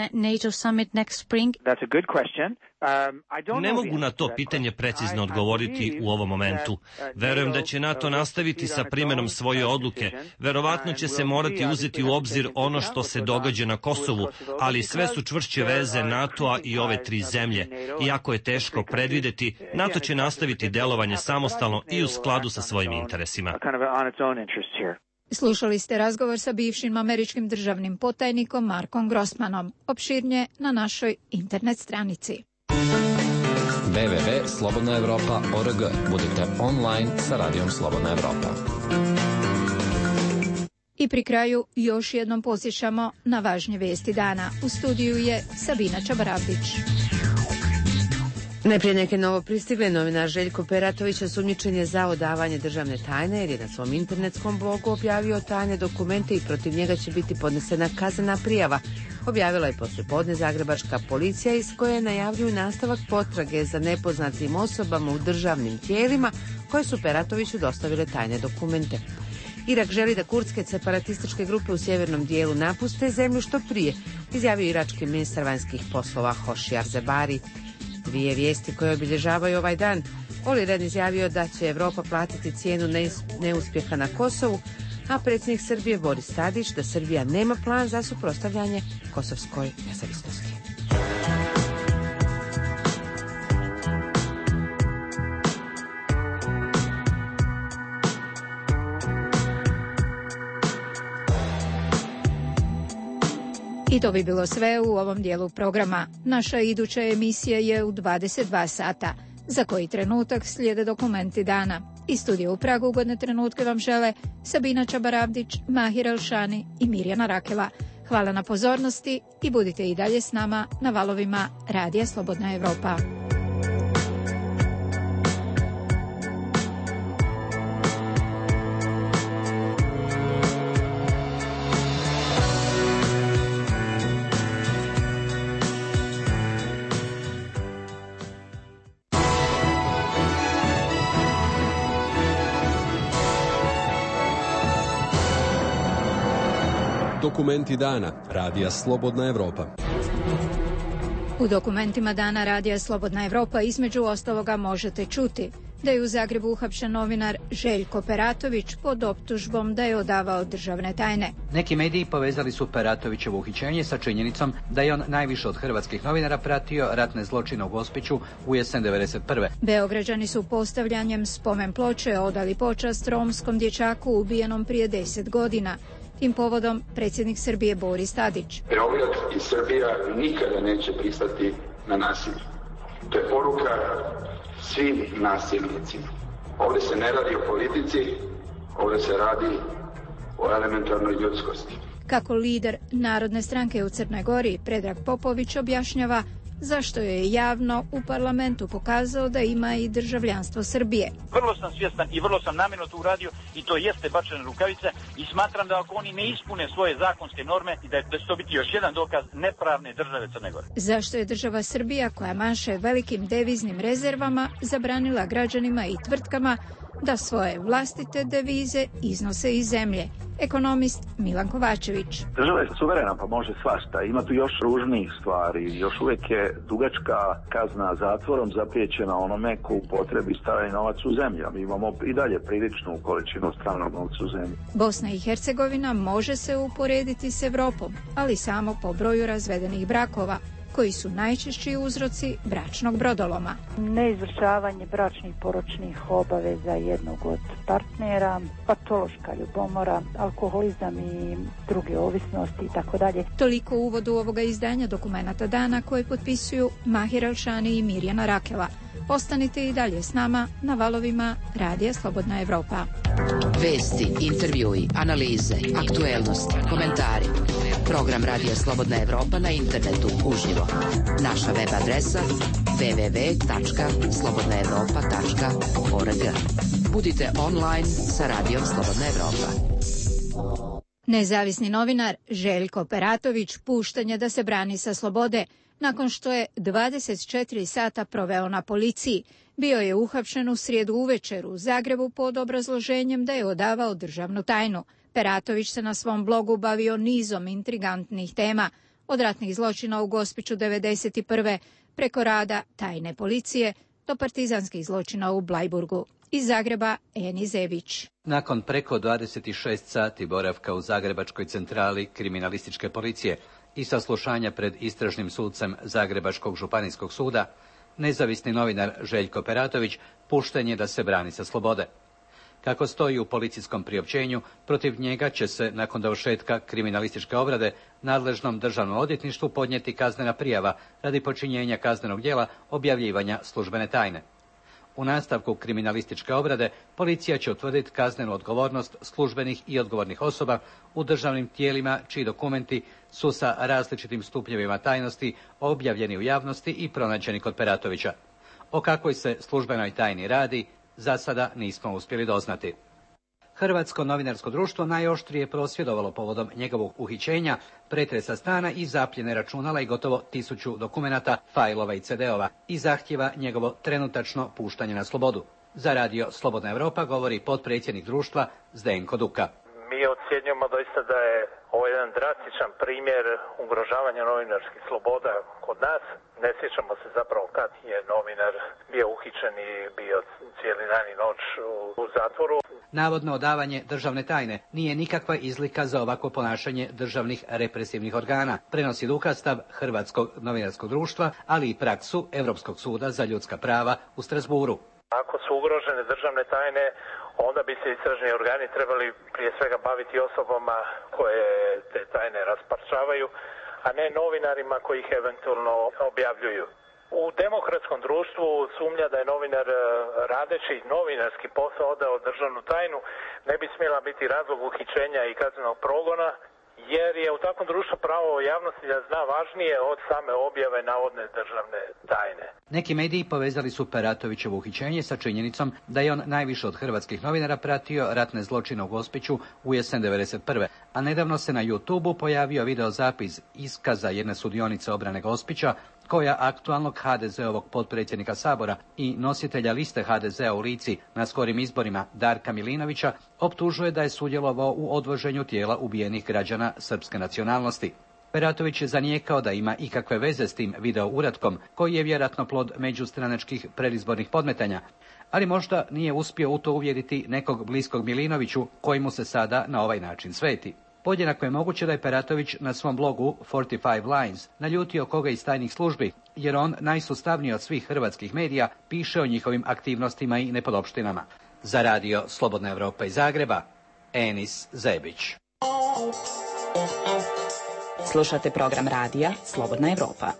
Ne mogu na to pitanje precizno odgovoriti u ovom momentu. Verujem da će NATO nastaviti sa primjenom svoje odluke. Verovatno će se morati uzeti u obzir ono što se događa na Kosovu, ali sve su čvršće veze NATO-a i ove tri zemlje. Iako je teško predvideti, NATO će nastaviti delovanje samostalno i u skladu sa svojim interesima. Slušali ste razgovor sa bivšim američkim državnim potajnikom Markom Grossmanom. Opširnije na našoj internet stranici. w w w tačka slobodna evropa tačka org. Budite online sa Radijom Slobodna Evropa. I pri kraju još jednom podsjećamo na važnje vesti dana. U studiju je Sabina Čabarabdić. Najprije neke novo pristigle. Novinar Željko Peratović osumnjičen je za odavanje državne tajne jer je na svom internetskom blogu objavio tajne dokumente i protiv njega će biti podnesena kaznena prijava. Objavila je poslijepodne zagrebačka policija iz koje najavljuju nastavak potrage za nepoznatim osobama u državnim tijelima koje su Peratoviću dostavile tajne dokumente. Irak želi da kurdske separatističke grupe u sjevernom dijelu napuste zemlju što prije, izjavio irački ministar vanjskih poslova Hošijar Zebari. Dvije vijesti koje obilježavaju ovaj dan. Oli Rehn izjavio da će Evropa platiti cijenu neuspjeha na Kosovu, a predsjednik Srbije Boris Tadić da Srbija nema plan za suprotstavljanje kosovskoj nezavisnosti. I to bi bilo sve u ovom dijelu programa. Naša iduća emisija je u dvadeset dva sata. Za koji trenutak slijede dokumenti dana. Iz studija u Pragu ugodne trenutke vam žele Sabina Čabaravdić, Mahir Elšani i Mirjana Rakela. Hvala na pozornosti i budite i dalje s nama na valovima Radija Slobodna Evropa. Dokumenti dana Radija Slobodna Evropa. U dokumentima dana Radija Slobodna Evropa između ostaloga možete čuti da je u Zagrebu uhapšen novinar Željko Peratović pod optužbom da je odavao državne tajne. Neki mediji povezali su Peratovićevo uhićenje sa činjenicom da je on najviše od hrvatskih novinara pratio ratne zločine u Gospiću u jesen devedeset prve. Beograđani su postavljanjem spomen ploče odali počast romskom dječaku ubijenom prije deset godina. Tim povodom predsjednik Srbije Boris Tadić. Beograd i Srbija nikada neće pristati na nasilje. To je poruka svim nasilnicima. Ovdje se ne radi o politici, ovdje se radi o elementarnoj ljudskosti. Kako lider Narodne stranke u Crnoj Gori Predrag Popović objašnjava zašto je javno u parlamentu pokazao da ima i državljanstvo Srbije. Vrlo sam svjestan i vrlo sam namjerno to uradio i to jeste bačena rukavica i smatram da ako oni ne ispune svoje zakonske norme i da će to biti još jedan dokaz nepravne države Crne Gore. Zašto je država Srbija, koja maše velikim deviznim rezervama, zabranila građanima i tvrtkama da svoje vlastite devize iznose iz zemlje? Ekonomist Milan Kovačević. Država je suverena pa može svašta. Ima tu još ružnijih stvari. Još uvijek je dugačka kazna zatvorom zapriječena onome ko upotrebi stavljeni novac u zemlju. Mi imamo i dalje priličnu količinu stranog novca u zemlji. Bosna i Hercegovina može se uporediti s Evropom, ali samo po broju razvedenih brakova, koji su najčešći uzroci bračnog brodoloma. Neizvršavanje bračnih poročnih obaveza jednog od partnera, patološka ljubomora, alkoholizam i druge ovisnosti i tako dalje. Toliko u uvodu ovoga izdanja dokumenata dana koje potpisuju Mahir Elšani i Mirjana Rakela. Ostanite i dalje s nama na valovima Radija Slobodna Evropa. Vesti, intervjui, analize, aktuelnosti, komentari. Program Radija Slobodna Evropa na internetu uživo. Naša web adresa w w w tačka slobodna evropa tačka org. Budite online sa Radijom Slobodna Evropa. Nezavisni novinar Željko Peratović pušten je da se brani sa slobode nakon što je dvadeset četiri sata proveo na policiji. Bio je uhapšen u srijedu uvečer u Zagrebu pod obrazloženjem da je odavao državnu tajnu. Peratović se na svom blogu bavio nizom intrigantnih tema, od ratnih zločina u Gospiću devedeset prve preko rada tajne policije do partizanskih zločina u Blajburgu. Iz Zagreba Eni Zebić. Nakon preko dvadeset šest sati boravka u Zagrebačkoj centrali kriminalističke policije i saslušanja pred istražnim sucem Zagrebačkog županijskog suda, nezavisni novinar Željko Peratović pušten je da se brani sa slobode. Kako stoji u policijskom priopćenju, protiv njega će se nakon dovršetka kriminalističke obrade nadležnom državnom odvjetništvu podnijeti kaznena prijava radi počinjenja kaznenog djela objavljivanja službene tajne. U nastavku kriminalističke obrade policija će utvrditi kaznenu odgovornost službenih i odgovornih osoba u državnim tijelima čiji dokumenti su sa različitim stupnjevima tajnosti objavljeni u javnosti i pronađeni kod Peratovića. O kakvoj se službenoj tajni radi, za sada nismo uspjeli doznati. Hrvatsko novinarsko društvo najoštrije prosvjedovalo povodom njegovog uhićenja, pretresa stana i zapljene računala i gotovo tisuću dokumenata, fajlova i ce-deova i zahtjeva njegovo trenutačno puštanje na slobodu. Za Radio Slobodna Evropa govori potpredsjednik društva Zdenko Duka. Mi ocjenjujemo doista da je ovo jedan drastičan primjer ugrožavanja novinarskih sloboda kod nas. Ne sjećamo se zapravo kad je novinar bio uhićen i bio cijeli dan i noć u zatvoru. Navodno odavanje državne tajne nije nikakva izlika za ovako ponašanje državnih represivnih organa, prenosi Duka stav Hrvatskog novinarskog društva, ali i praksu Europskog suda za ljudska prava u Strasburu. Ako su ugrožene državne tajne, onda bi se istražni organi trebali prije svega baviti osobama koje te tajne rasparčavaju, a ne novinarima koji ih eventualno objavljuju. U demokratskom društvu sumnja da je novinar radeći novinarski posao odao državnu tajnu ne bi smjela biti razlog uhićenja i kaznenog progona, jer je u takvom društvu pravo javnosti da zna važnije od same objave navodne državne tajne. Neki mediji povezali su Peratovićevo uhićenje sa činjenicom da je on najviše od hrvatskih novinara pratio ratne zločine u Gospiću u jesen devedeset prve. A nedavno se na YouTubeu pojavio videozapis iskaza jedne sudionice obrane Gospića, koja aktualnog ha de zeovog potpredsjednika Sabora i nositelja liste ha de zea u Lici na skorim izborima Darka Milinovića optužuje da je sudjelovao u odvoženju tijela ubijenih građana srpske nacionalnosti. Peratović je zanijekao da ima ikakve veze s tim video uratkom, koji je vjerojatno plod međustranačkih predizbornih podmetanja, ali možda nije uspio u to uvjeriti nekog bliskog Milinoviću, koji mu se sada na ovaj način sveti. Podjednako je moguće da je Peratović na svom blogu četrdeset pet Lines naljutio koga iz tajnih službi, jer on, najsustavniji od svih hrvatskih medija, piše o njihovim aktivnostima i nepodopštinama. Za radio Slobodna Evropa iz Zagreba, Enis Zebić. Slušate program radija Slobodna Evropa.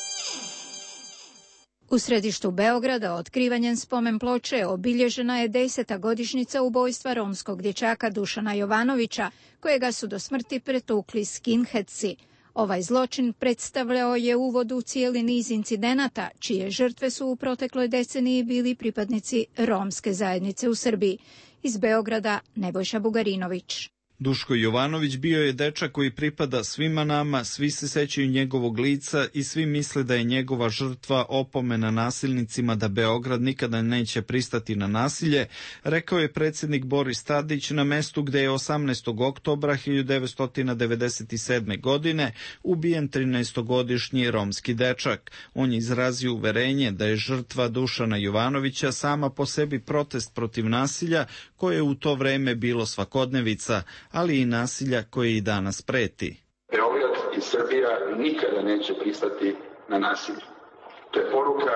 U središtu Beograda otkrivanjem spomen ploče obilježena je deseta godišnjica ubojstva romskog dječaka Dušana Jovanovića, kojega su do smrti pretukli skinheadsi. Ovaj zločin predstavljao je uvod u cijeli niz incidenata, čije žrtve su u protekloj deceniji bili pripadnici romske zajednice u Srbiji. Iz Beograda Nebojša Bugarinović. Duško Jovanović bio je dečak koji pripada svima nama, svi se sećaju njegovog lica i svi misle da je njegova žrtva opomena nasilnicima da Beograd nikada neće pristati na nasilje, rekao je predsjednik Boris Tadić na mestu gde je osamnaestog oktobra hiljadu devetsto devedeset sedme. godine ubijen trinaestogodišnji romski dečak. On je izrazio uverenje da je žrtva Dušana Jovanovića sama po sebi protest protiv nasilja koje je u to vreme bilo svakodnevica, ali i nasilja koje i danas preti. Beograd i Srbija nikada neće pristati na nasilje. To je poruka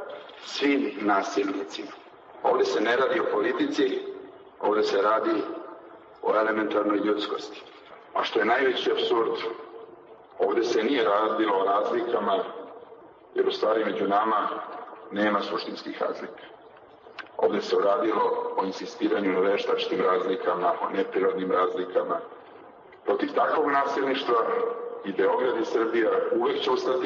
svim nasilnicima. Ovdje se ne radi o politici, ovdje se radi o elementarnoj ljudskosti. A što je najveći apsurd, ovdje se nije radilo o razlikama, jer u stvari među nama nema suštinskih razlika. Ovdje se radilo o insistiranju na veštačkim razlikama, o neprirodnim razlikama. Protiv takvog nasilništva i Beograd i Srbija uvek će ustati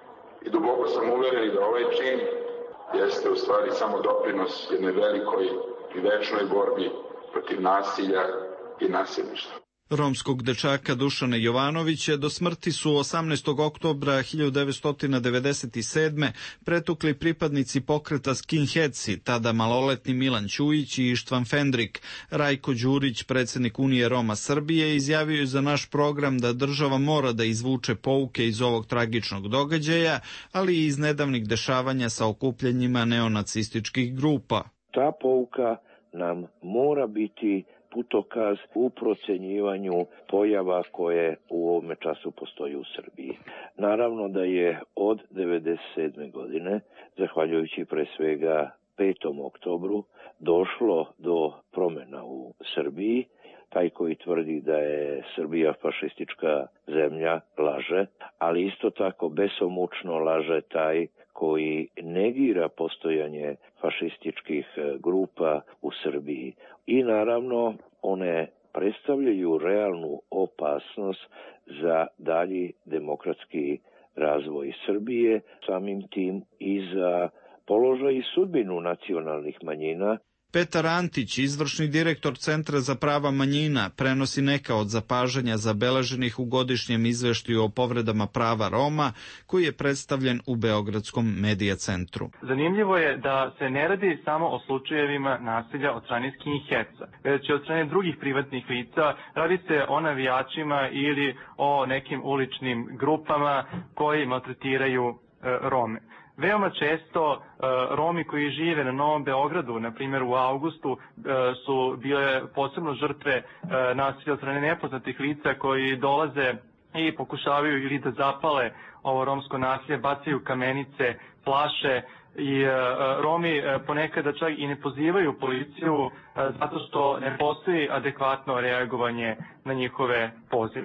i duboko sam uveren da ovaj čin jeste u stvari samo doprinos jedne velikoj i večnoj borbi protiv nasilja i nasilništva. Romskog dečaka Dušana Jovanovića do smrti su osamnaestog oktobra hiljadu devetsto devedeset sedme. pretukli pripadnici pokreta skinheadsi, tada maloletni Milan Ćujić i Ištvan Fendrik. Rajko Đurić, predsjednik Unije Roma Srbije, izjavio je za naš program da država mora da izvuče pouke iz ovog tragičnog događaja, ali i iz nedavnih dešavanja sa okupljanjima neonacističkih grupa. Ta pouka nam mora biti putokaz u procenjivanju pojava koje u ovome času postoji u Srbiji. Naravno da je od devedeset sedme. godine, zahvaljujući pre svega petom oktobru, došlo do promjena u Srbiji. Taj koji tvrdi da je Srbija fašistička zemlja laže, ali isto tako besomučno laže taj koji negira postojanje fašističkih grupa u Srbiji. I naravno one predstavljaju realnu opasnost za dalji demokratski razvoj Srbije, samim tim i za položaj i sudbinu nacionalnih manjina. Petar Antić, izvršni direktor Centra za prava manjina, prenosi neka od zapažanja zabeleženih u godišnjem izveštaju o povredama prava Roma, koji je predstavljen u Beogradskom medija centru. Zanimljivo je da se ne radi samo o slučajevima nasilja od strane skinheadsa, već i od strane drugih privatnih lica. Radi se o navijačima ili o nekim uličnim grupama koji maltretiraju e, Rome. Veoma često e, Romi koji žive na Novom Beogradu, na primjer u avgustu, e, su bile posebno žrtve e, nasilja od strane nepoznatih lica koji dolaze i pokušavaju ili da zapale ovo romsko nasilje, bacaju kamenice, flaše i e, Romi e, ponekada čak i ne pozivaju policiju e, zato što ne postoji adekvatno reagovanje na njihove pozive.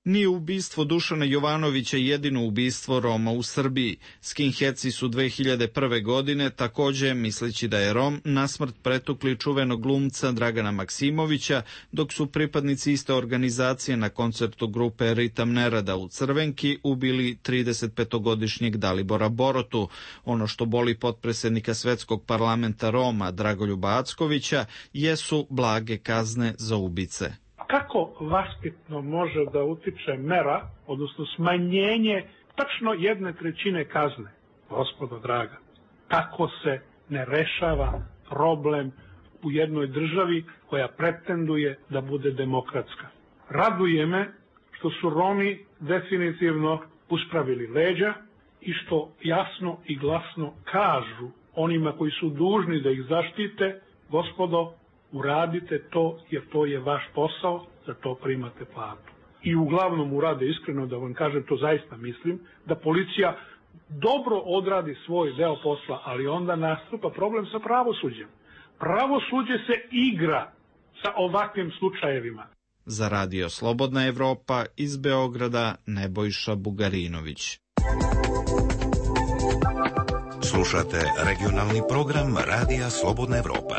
Nije ubistvo Dušana Jovanovića jedino ubistvo Roma u Srbiji. Skinheadsi su dve hiljade prve. godine, takođe misleći da je Rom, na smrt pretukli čuvenog glumca Dragana Maksimovića, dok su pripadnici iste organizacije na koncertu grupe Ritam nerada u Crvenki ubili tridesetpetogodišnjeg Dalibora Borotu. Ono što boli potpredsednika Svetskog parlamenta Roma Dragoljuba Ackovića jesu blage kazne za ubice. Kako vaspitno može da utiče mera, odnosno smanjenje tačno jedne trećine kazne? Gospodo draga, kako se ne rešava problem u jednoj državi koja pretenduje da bude demokratska? Raduje me što su Romi definitivno uspravili leđa i što jasno i glasno kažu onima koji su dužni da ih zaštite, gospodo, uradite to jer to je vaš posao, za to primate platu. I uglavnom urade iskreno, da vam kažem, to zaista mislim, da policija dobro odradi svoj deo posla, ali onda nastupa problem sa pravosuđem. Pravosuđe se igra sa ovakvim slučajevima. Za Radio Slobodna Evropa iz Beograda Nebojša Bugarinović. Slušate regionalni program Radija Slobodna Evropa.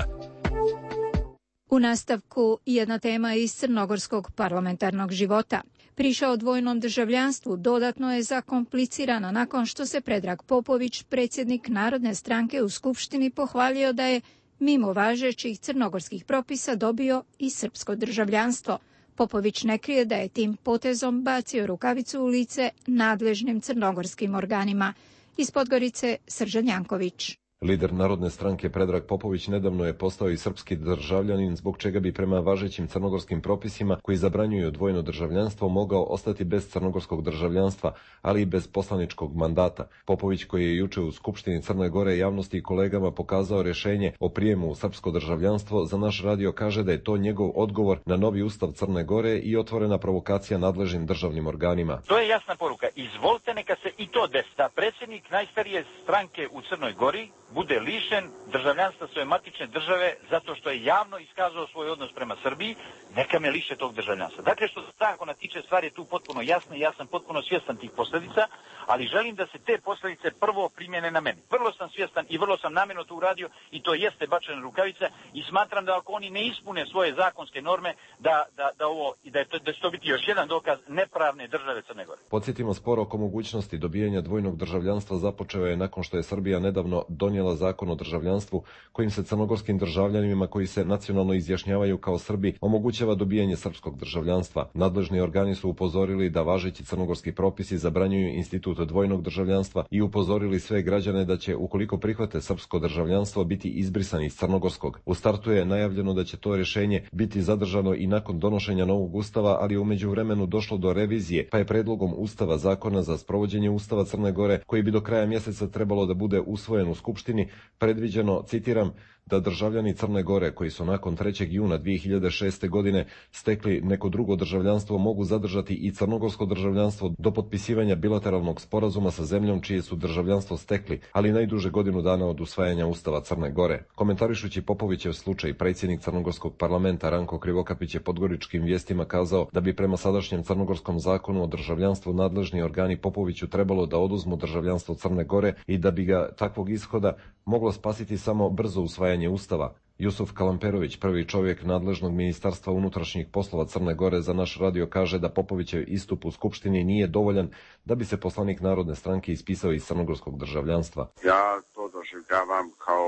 U nastavku jedna tema iz crnogorskog parlamentarnog života. Priča o dvojnom državljanstvu dodatno je zakomplicirana nakon što se Predrag Popović, predsjednik Narodne stranke u Skupštini, pohvalio da je mimo važećih crnogorskih propisa dobio i srpsko državljanstvo. Popović ne krije da je tim potezom bacio rukavicu u lice nadležnim crnogorskim organima. Iz Podgorice Srđan Janković. Lider Narodne stranke Predrag Popović nedavno je postao i srpski državljanin, zbog čega bi prema važećim crnogorskim propisima koji zabranjuju dvojno državljanstvo mogao ostati bez crnogorskog državljanstva, ali i bez poslaničkog mandata. Popović, koji je juče u Skupštini Crne Gore javnosti i kolegama pokazao rješenje o prijemu u srpsko državljanstvo, za naš radio kaže da je to njegov odgovor na novi ustav Crne Gore i otvorena provokacija nadležnim državnim organima. To je jasna poruka. Izvolite, neka se i to desi. Da predsjednik najstarije stranke u Crnoj Gori bude lišen državljanstva svoje matične države zato što je javno iskazao svoj odnos prema Srbiji, neka me liše tog državljanstva. Dakle, što se zakona tiče, stvar je tu potpuno jasna i ja sam potpuno svjestan tih posljedica, ali želim da se te posljedice prvo primjene na meni. Vrlo sam svjestan i vrlo sam namjerno to uradio i to jeste bačena rukavica i smatram da ako oni ne ispune svoje zakonske norme, da, da, da, ovo, da, je to, da će to biti još jedan dokaz nepravne države Crne Gore. Podsjetimo, spor oko mogućnosti dobijanja dvojnog državljanstva započeo je nakon što je Srbija nedavno donijela zakon o državljanstvu kojim se crnogorskim državljanima koji se nacionalno izjašnjavaju kao Srbi omogućava dobijanje srpskog državljanstva. Nadležni organi su upozorili da važeći crnogorski propisi zabranjuju institut dvojnog državljanstva i upozorili sve građane da će, ukoliko prihvate srpsko državljanstvo, biti izbrisani iz crnogorskog. U startu je najavljeno da će to rješenje biti zadržano i nakon donošenja novog ustava, ali je u međuvremenu došlo do revizije, pa je predlogom ustava zakona za sprovođenje ustava Crne Gore, koji bi do kraja mjeseca trebalo da bude usvojen u Skupštini, predviđeno, citiram, da državljani Crne Gore koji su nakon trećeg juna dvije hiljade šeste. godine stekli neko drugo državljanstvo mogu zadržati i crnogorsko državljanstvo do potpisivanja bilateralnog sporazuma sa zemljom čije su državljanstvo stekli, ali najduže godinu dana od usvajanja ustava Crne Gore. Komentarišući Popovićev slučaj, predsjednik crnogorskog parlamenta Ranko Krivokapić je Podgoričkim vijestima kazao da bi prema sadašnjem crnogorskom zakonu o državljanstvu nadležni organi Popoviću trebalo da oduzmu državljanstvo Crne Gore i da bi ga takvog ishoda moglo spasiti samo brzo usvajanje ustava. Jusuf Kalamperović, prvi čovjek nadležnog ministarstva unutrašnjih poslova Crne Gore, za naš radio kaže da Popovićev istup u Skupštini nije dovoljan da bi se poslanik Narodne stranke ispisao iz crnogorskog državljanstva. Ja to doživljavam kao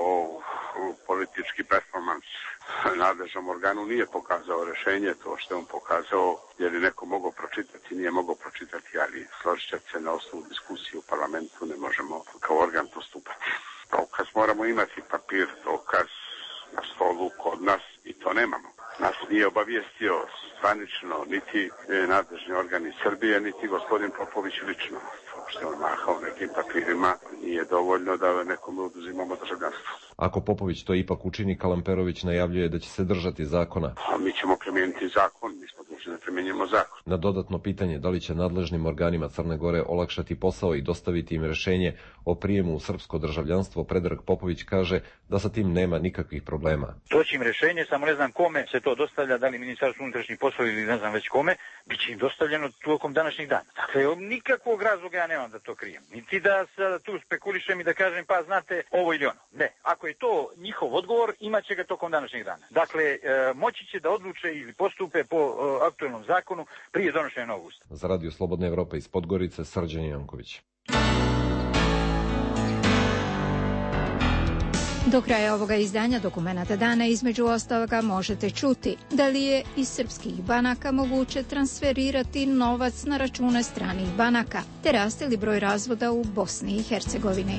politički performans. Nadležnom organu nije pokazao rješenje, to što je on pokazao, jer je neko mogao pročitati, nije mogao pročitati, ali složit će se na osnovu diskusije u parlamentu, ne možemo kao organ postupati. Dokaz moramo imati, papir, dokaz na stolu kod nas i to nemamo. Nas nije obavijestio zvanično niti nadležni organi Srbije, niti gospodin Popović lično. To što je on mahao nekim papirima nije dovoljno da nekome oduzimamo državljanstvo. Ako Popović to ipak učini, Kalamperović najavljuje da će se držati zakona. A mi ćemo primijeniti zakon, mi smo dužni način da primjenjujemo zakon. Na dodatno pitanje da li će nadležnim organima Crne Gore olakšati posao i dostaviti im rešenje o prijemu u srpsko državljanstvo, Predrag Popović kaže da sa tim nema nikakvih problema. Doći im rešenje, samo ne znam kome se to dostavlja, da li Ministarstvo unutrašnjih poslova ili ne znam već kome, bit će im dostavljeno tokom današnjih dana. Dakle, nikakvog razloga ja nemam da to krijem. Niti da sada tu spekulišem i da kažem pa znate ovo ili ono. Ne, ako je to njihov odgovor, imat će ga tokom današnjih dana. Dakle, e, moći će da odluče ili postupe po e, aktualnom zakonu prije donošenja novog ustava. Za Radio Slobodna Evropa iz Podgorice, Srđan Janković. Do kraja ovoga izdanja Dokumenata dana između ostaloga možete čuti da li je iz srpskih banaka moguće transferirati novac na račune stranih banaka, te raste li broj razvoda u Bosni i Hercegovini.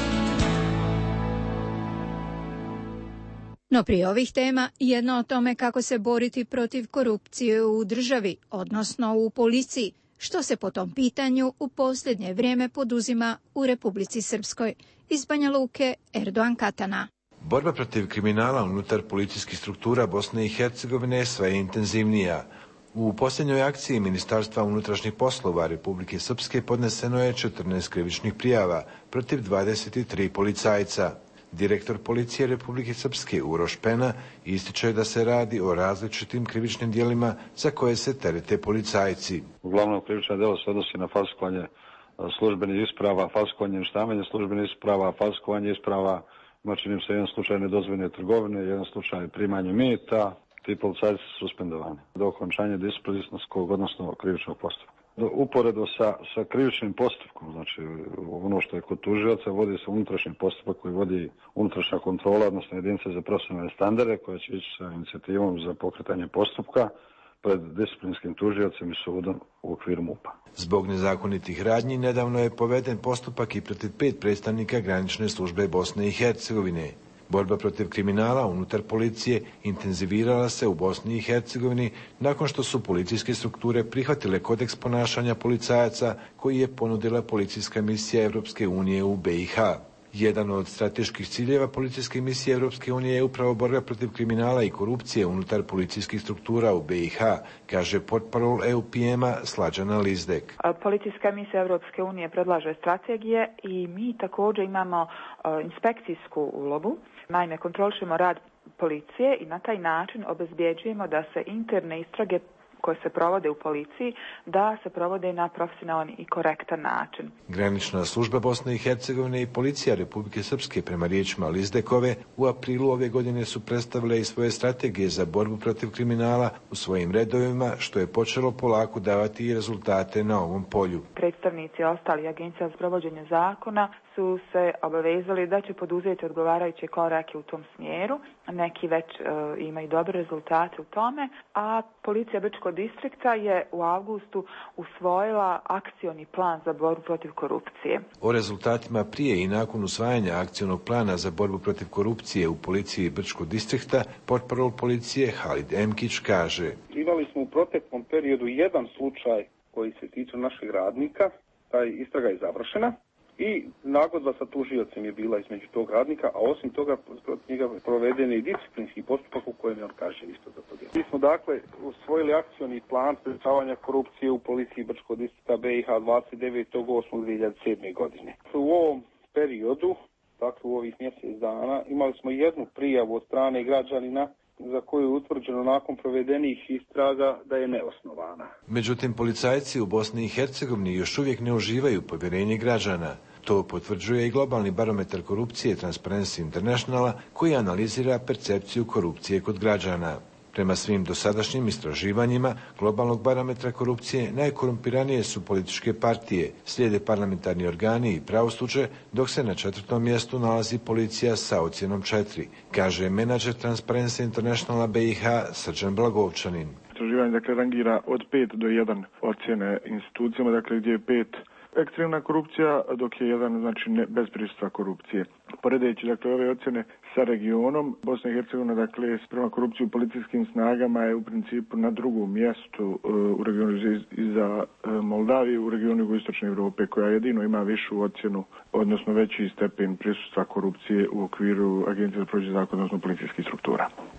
No prije ovih tema jedno o tome kako se boriti protiv korupcije u državi, odnosno u policiji, što se po tom pitanju u posljednje vrijeme poduzima u Republici Srpskoj. Iz Banja Luke, Erdoan Katana. Borba protiv kriminala unutar policijskih struktura Bosne i Hercegovine je sve intenzivnija. U posljednjoj akciji Ministarstva unutrašnjih poslova Republike Srpske podneseno je četrnaest krivičnih prijava protiv dvadeset tri policajca. Direktor policije Republike Srpske Uroš Pena ističe da se radi o različitim krivičnim djelima za koje se terete policajci. Uglavnom krivično djelo se odnosi na falsikovanje službenih isprava, falsikovanje i štampanje službenih isprava, falsikovanje isprava, ima čini se jedan slučaj nedozvoljene trgovine, jedan slučaj primanja mita, ti policajci su suspendovani do okončanja disciplinskog, odnosno krivičnog postupka. Uporedo sa, sa krivičnim postupkom, znači ono što je kod tužioca, vodi se unutrašnji postupak koji vodi unutrašnja kontrola, odnosno jedinice za profesionalne standarde koja će ići sa inicijativom za pokretanje postupka pred disciplinskim tužiocem i sudom u okviru MUP-a. Zbog nezakonitih radnji nedavno je poveden postupak i protiv pet predstavnika granične službe Bosne i Hercegovine. Borba protiv kriminala unutar policije intenzivirala se u Bosni i Hercegovini nakon što su policijske strukture prihvatile kodeks ponašanja policajaca koji je ponudila policijska misija Evropske unije u B i H. Jedan od strateških ciljeva policijske misije Evropske unije je upravo borba protiv kriminala i korupcije unutar policijskih struktura u B i H, kaže portparol E U P M-a Slađana Lizdek. Policijska misija Evropske unije predlaže strategije i mi također imamo inspekcijsku ulogu. Naime, kontrolišemo rad policije i na taj način obezbjeđujemo da se interne istrage koje se provode u policiji, da se provode na profesionalan i korektan način. Granična služba Bosne i Hercegovine i policija Republike Srpske, prema riječima Lizdekove, u aprilu ove godine su predstavile i svoje strategije za borbu protiv kriminala u svojim redovima, što je počelo polako davati i rezultate na ovom polju. Predstavnici ostali agencija za provođenje zakona su se obavezali da će poduzeti odgovarajuće korake u tom smjeru. Neki već e, imaju dobre rezultate u tome, a policija Brčkog distrikta je u avgustu usvojila akcioni plan za borbu protiv korupcije. O rezultatima prije i nakon usvajanja akcionog plana za borbu protiv korupcije u policiji Brčkog distrikta portparol policije Halid Emkić kaže: Imali smo u proteklom periodu jedan slučaj koji se tiče naših radnika, taj istraga je završena. I nagodba sa tužiocem je bila između tog radnika, a osim toga protiv njega proveden je i disciplinski postupak u kojem je on kažnjen isto za to djelo. Mi smo dakle usvojili akcioni plan sprečavanja korupcije u policiji Brčkog distrikta B i H dvadeset devetog osmog dve hiljade sedme. godine. U ovom periodu, dakle u ovih mjesec dana, imali smo jednu prijavu od strane građanina za koju je utvrđeno nakon provedenih istraga da je neosnovana. Međutim, policajci u Bosni i Hercegovini još uvijek ne uživaju povjerenje građana. To potvrđuje i globalni barometar korupcije Transparency Internationala koji analizira percepciju korupcije kod građana. Prema svim dosadašnjim istraživanjima globalnog barometra korupcije najkorumpiranije su političke partije, slijede parlamentarni organi i pravosuđe, dok se na četvrtom mjestu nalazi policija sa ocjenom četiri, kaže menadžer Transparency Internationala B i H Srđan Blagovčanin. Istraživanje dakle rangira od pet do jedan ocjene institucijama, dakle gdje je pet ekstremna korupcija, dok je jedan znači ne, bez prisustva korupcije. Poredeći dakle ove ocjene sa regionom, Bosna i Hercegovina dakle prema korupciju u policijskim snagama je u principu na drugom mjestu uh, u regionu iza uh, Moldavije, u regionu jugoistočne Europe koja jedino ima višu ocjenu, odnosno veći stepen prisustva korupcije u okviru Agencije za provođenje zakona, odnosno policijskih struktura.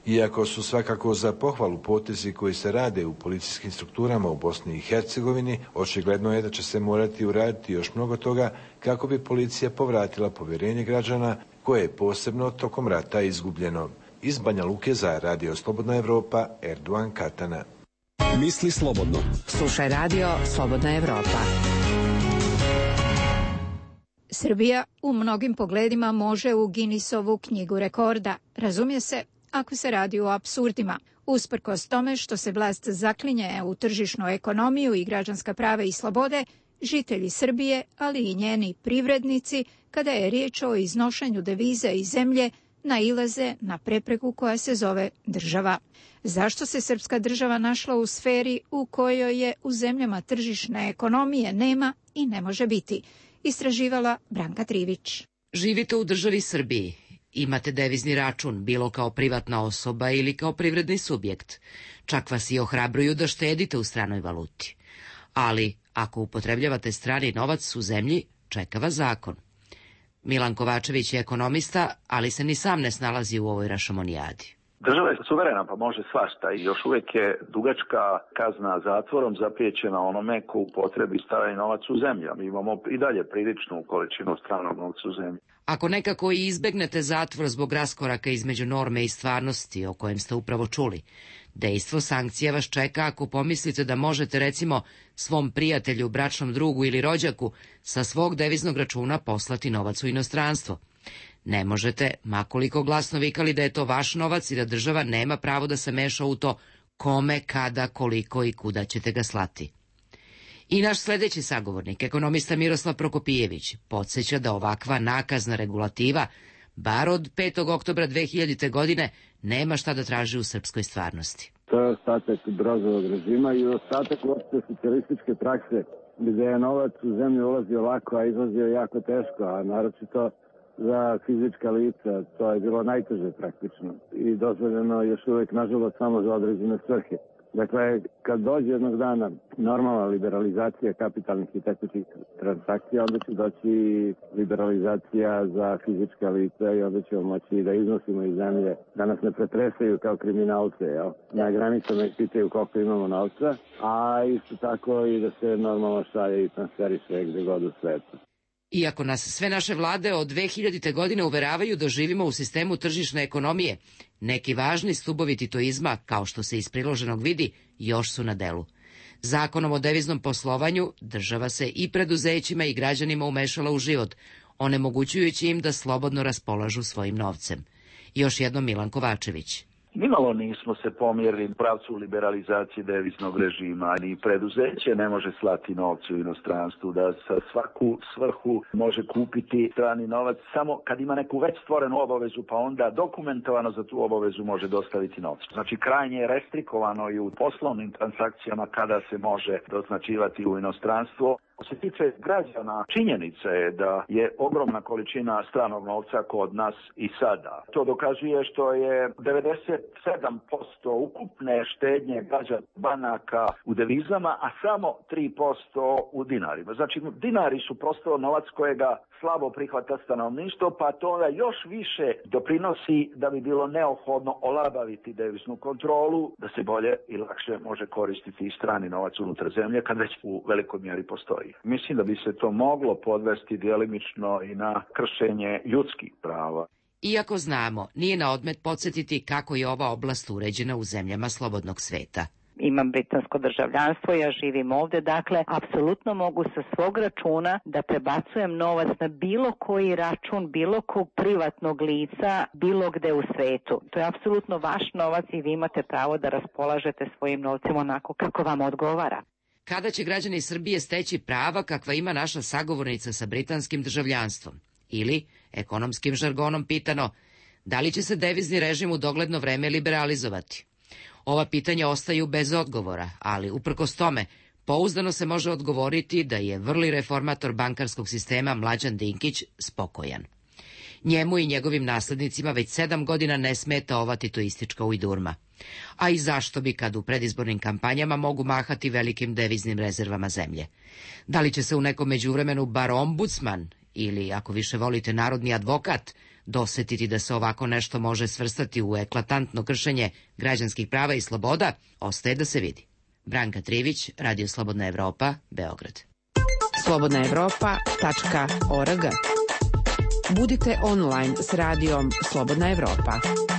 Iako su svakako za pohvalu potezi koji se rade u policijskim strukturama u Bosni i Hercegovini, očigledno je da će se morati uraditi još mnogo toga kako bi policija povratila povjerenje građana koje je posebno tokom rata izgubljeno. Iz Banja Luke za Radio Slobodna Evropa, Erdogan Katana. Misli slobodno. Slušaj Radio Slobodna Evropa. Srbija u mnogim pogledima može u Guinnessovu knjigu rekorda. Razumije se, ako se radi o apsurdima. Usprkos tome što se vlast zaklinje u tržišnu ekonomiju i građanska prava i slobode, žitelji Srbije, ali i njeni privrednici, kada je riječ o iznošenju deviza iz zemlje, nailaze na prepreku koja se zove država. Zašto se srpska država našla u sferi u kojoj je u zemljama tržišne ekonomije nema i ne može biti? Istraživala Branka Trivić. Živite u državi Srbiji. Imate devizni račun, bilo kao privatna osoba ili kao privredni subjekt. Čak vas i ohrabruju da štedite u stranoj valuti. Ali, ako upotrebljavate strani novac u zemlji, čeka vas zakon. Milan Kovačević je ekonomista, ali se ni sam ne snalazi u ovoj rašomonijadi. Država je suverena pa može svašta i još uvijek je dugačka kazna zatvorom zapriječena onome ko upotrebi strani novac u zemlji. Mi imamo i dalje priličnu količinu stranog novca u zemlji. Ako nekako i izbegnete zatvor zbog raskoraka između norme i stvarnosti o kojem ste upravo čuli, dejstvo sankcija vas čeka ako pomislite da možete recimo svom prijatelju, bračnom drugu ili rođaku sa svog deviznog računa poslati novac u inostranstvo. Ne možete, makoliko glasno vikali da je to vaš novac i da država nema pravo da se meša u to kome, kada, koliko i kuda ćete ga slati. I naš sljedeći sagovornik, ekonomista Miroslav Prokopijević, podsjeća da ovakva nakazna regulativa, bar od petog oktobra dve hiljadite. godine, nema šta da traži u srpskoj stvarnosti. To je ostatak Brozovog režima i ostatak uopšte socijalističke prakse, gdje je novac u zemlju ulazio lako, a izlazio jako teško, a naročito za fizička lica, to je bilo najteže praktično i dozvoljeno još uvijek, nažalost, samo za određene svrhe. Dakle, kad dođe jednog dana normalna liberalizacija kapitalnih i tekućih transakcija, onda će doći liberalizacija za fizička lica i onda ćemo moći da iznosimo iz zemlje, da nas ne pretresaju kao kriminalce, jel? Na granicama ih pitaju koliko imamo novca, a isto tako i da se normalno šalje i transferiše gdje god u svetu. Iako nas sve naše vlade od dve hiljadite. godine uveravaju da živimo u sistemu tržišne ekonomije, neki važni stubovi titoizma, kao što se iz priloženog vidi, još su na delu. Zakonom o deviznom poslovanju država se i preduzećima i građanima umešala u život, onemogućujući im da slobodno raspolažu svojim novcem. Još jednom Milan Kovačević. Nimalo nismo se pomjerili u pravcu liberalizacije deviznog režima, ni preduzeće ne može slati novce u inostranstvu, da sa svaku svrhu može kupiti strani novac samo kad ima neku već stvorenu obavezu, pa onda dokumentovano za tu obavezu može dostaviti novce. Znači krajnje je restrikovano i u poslovnim transakcijama kada se može doznačivati u inostranstvo. Što se tiče građana, činjenica je da je ogromna količina stranog novca kod nas i sada. To dokazuje što je devedeset sedam posto ukupne štednje građana banaka u devizama, a samo tri posto u dinarima. Znači, dinari su prosto novac kojega slabo prihvata stanovništvo, pa to još više doprinosi da bi bilo neophodno olabaviti deviznu kontrolu, da se bolje i lakše može koristiti i strani novac unutar zemlje, kad već u velikoj mjeri postoji. Mislim da bi se to moglo podvesti djelimično i na kršenje ljudskih prava. Iako znamo, nije na odmet podsjetiti kako je ova oblast uređena u zemljama slobodnog sveta. Imam britansko državljanstvo, ja živim ovdje, dakle, apsolutno mogu sa svog računa da prebacujem novac na bilo koji račun, bilo kog privatnog lica, bilo gde u svetu. To je apsolutno vaš novac i vi imate pravo da raspolažete svojim novcem onako kako vam odgovara. Kada će građani Srbije steći prava kakva ima naša sagovornica sa britanskim državljanstvom? Ili, ekonomskim žargonom pitano, da li će se devizni režim u dogledno vreme liberalizovati? Ova pitanja ostaju bez odgovora, ali uprkos tome, pouzdano se može odgovoriti da je vrli reformator bankarskog sistema Mlađan Dinkić spokojan. Njemu i njegovim naslednicima već sedam godina ne smeta ova titoistička ujdurma. A i zašto bi kad u predizbornim kampanjama mogu mahati velikim deviznim rezervama zemlje? Da li će se u nekom međuvremenu bar ombudsman, ili ako više volite narodni advokat, Dosetiti da se ovako nešto može svrstati u eklatantno kršenje građanskih prava i sloboda ostaje da se vidi. Branka Trivić, Radio Slobodna Evropa, Beograd. slobodna evropa tačka org. Budite online s radijom Slobodna Evropa.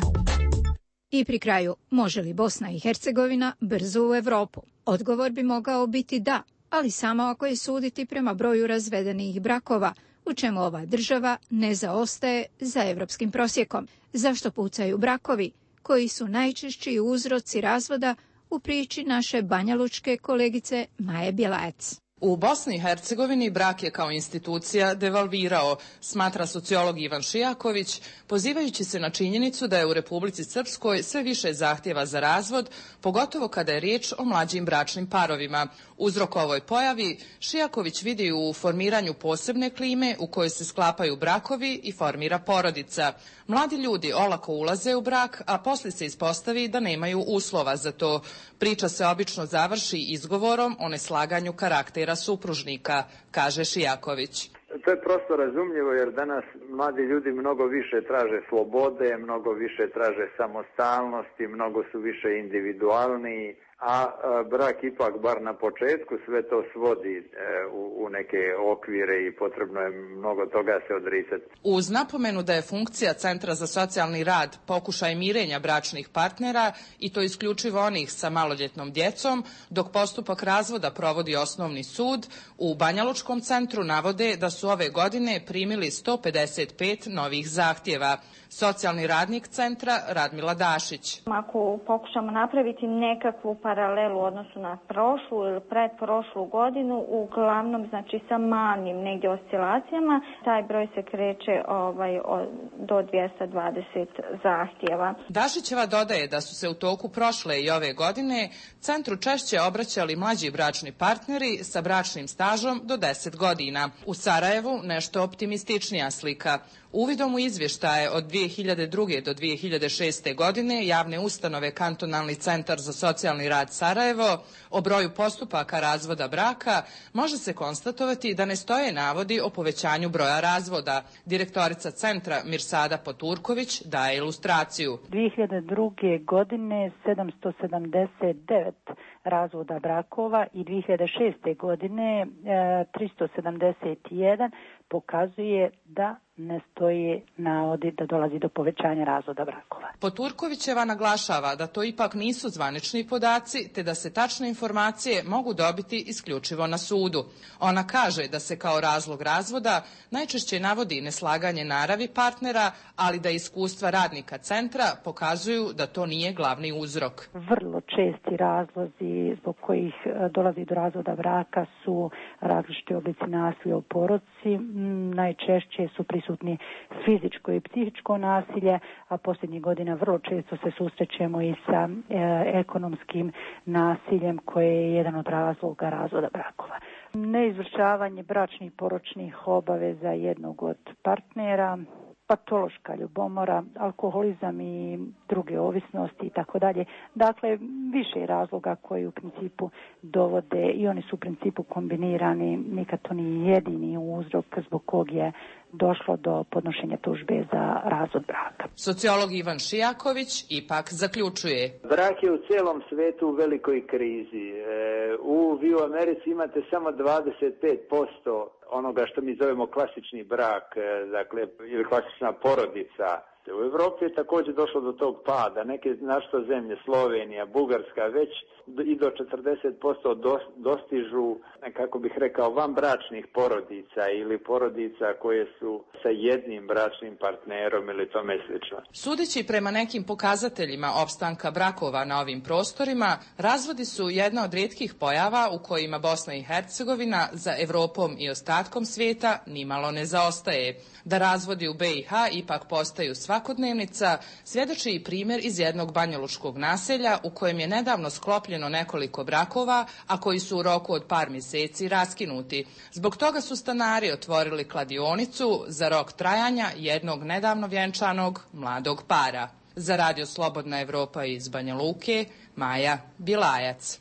I pri kraju, može li Bosna i Hercegovina brzo u Evropu? Odgovor bi mogao biti da, ali samo ako je suditi prema broju razvedenih brakova, u čemu ova država ne zaostaje za evropskim prosjekom. Zašto pucaju brakovi, koji su najčešći uzroci razvoda, u priči naše banjalučke kolegice Maje Bjelajac. U Bosni i Hercegovini brak je kao institucija devalvirao, smatra sociolog Ivan Šijaković, pozivajući se na činjenicu da je u Republici Srpskoj sve više zahtjeva za razvod, pogotovo kada je riječ o mlađim bračnim parovima. Uzrok ovoj pojavi Šijaković vidi u formiranju posebne klime u kojoj se sklapaju brakovi i formira porodica. Mladi ljudi olako ulaze u brak, a poslije se ispostavi da nemaju uslova za to. Priča se obično završi izgovorom o neslaganju karaktera supružnika, kaže Šijaković. To je prosto razumljivo jer danas mladi ljudi mnogo više traže slobode, mnogo više traže samostalnosti, mnogo su više individualniji, a brak ipak bar na početku sve to svodi u, u neke okvire i potrebno je mnogo toga se odricati. Uz napomenu da je funkcija Centra za socijalni rad pokušaj mirenja bračnih partnera i to isključivo onih sa maloljetnom djecom, dok postupak razvoda provodi osnovni sud, u Banjalučkom centru navode da su ove godine primili sto pedeset pet novih zahtjeva. Socijalni radnik centra Radmila Dašić. Ako pokušamo napraviti nekakvu paralelu u odnosu na prošlu ili predprošlu godinu, uglavnom znači sa malim negdje oscilacijama, taj broj se kreće ovaj, do dvjesto dvadeset zahtjeva. Dašićeva dodaje da su se u toku prošle i ove godine centru češće obraćali mlađi bračni partneri sa bračnim stažom do deset godina. U Sarajevu nešto optimističnija slika. Uvidom u izvještaje od dvije hiljade druge do dvije hiljade šeste godine javne ustanove Kantonalni centar za socijalni rad Sarajevo o broju postupaka razvoda braka može se konstatovati da ne stoje navodi o povećanju broja razvoda. Direktorica centra Mirsada Poturković daje ilustraciju. dvije hiljade druge godine sedamsto sedamdeset devet razvoda brakova i dvije hiljade šeste godine tristo sedamdeset jedan pokazuje da ne stoji navodi da dolazi do povećanja razvoda brakova. Poturkovićeva naglašava da to ipak nisu zvanični podaci, te da se tačne informacije mogu dobiti isključivo na sudu. Ona kaže da se kao razlog razvoda najčešće navodi neslaganje naravi partnera, ali da iskustva radnika centra pokazuju da to nije glavni uzrok. Vrlo česti razlozi zbog kojih dolazi do razvoda braka su različiti oblici nasilja u porodici. Najčešće su prisutni fizičko i psihičko nasilje, a posljednjih godina vrlo često se susrećemo i sa e, ekonomskim nasiljem koje je jedan od razloga razvoda brakova. Neizvršavanje bračnih poročnih obaveza jednog od partnera, patološka ljubomora, alkoholizam i druge ovisnosti i tako dalje. Dakle, više razloga koji u principu dovode i oni su u principu kombinirani, nikad to nije jedini uzrok zbog kog je došlo do podnošenja tužbe za razvod braka. Sociolog Ivan Šijaković ipak zaključuje. Brak je u cijelom svijetu u velikoj krizi. E, u, vi u Americi imate samo dvadeset pet posto onoga što mi zovemo klasični brak, dakle, ili klasična porodica. U Europi je također došlo do tog pada. Neke našto zemlje, Slovenija, Bugarska, već i do četrdeset posto dostižu, kako bih rekao, vanbračnih porodica ili porodica koje su sa jednim bračnim partnerom ili tome slično. Sudeći prema nekim pokazateljima opstanka brakova na ovim prostorima, razvodi su jedna od rijetkih pojava u kojima Bosna i Hercegovina za Evropom i ostatkom svijeta nimalo ne zaostaje. Da razvodi u B i H ipak postaju svakodnevnica, svjedoči i primjer iz jednog banjalučkog naselja u kojem je nedavno sklopljeno nekoliko brakova, a koji su u roku od par mjeseci raskinuti. Zbog toga su stanari otvorili kladionicu za rok trajanja jednog nedavno vjenčanog mladog para. Za Radio Slobodna Evropa iz Banja Luke, Maja Bilajac.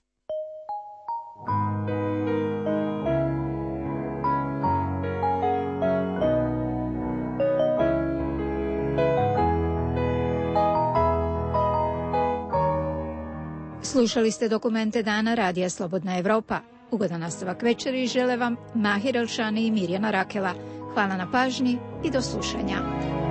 Slušali ste dokumente dana Radija Slobodna Evropa. Ugodan nastavak večeri žele vam Mahir Elšani i Mirjana Rakela. Hvala na pažnji i do slušanja.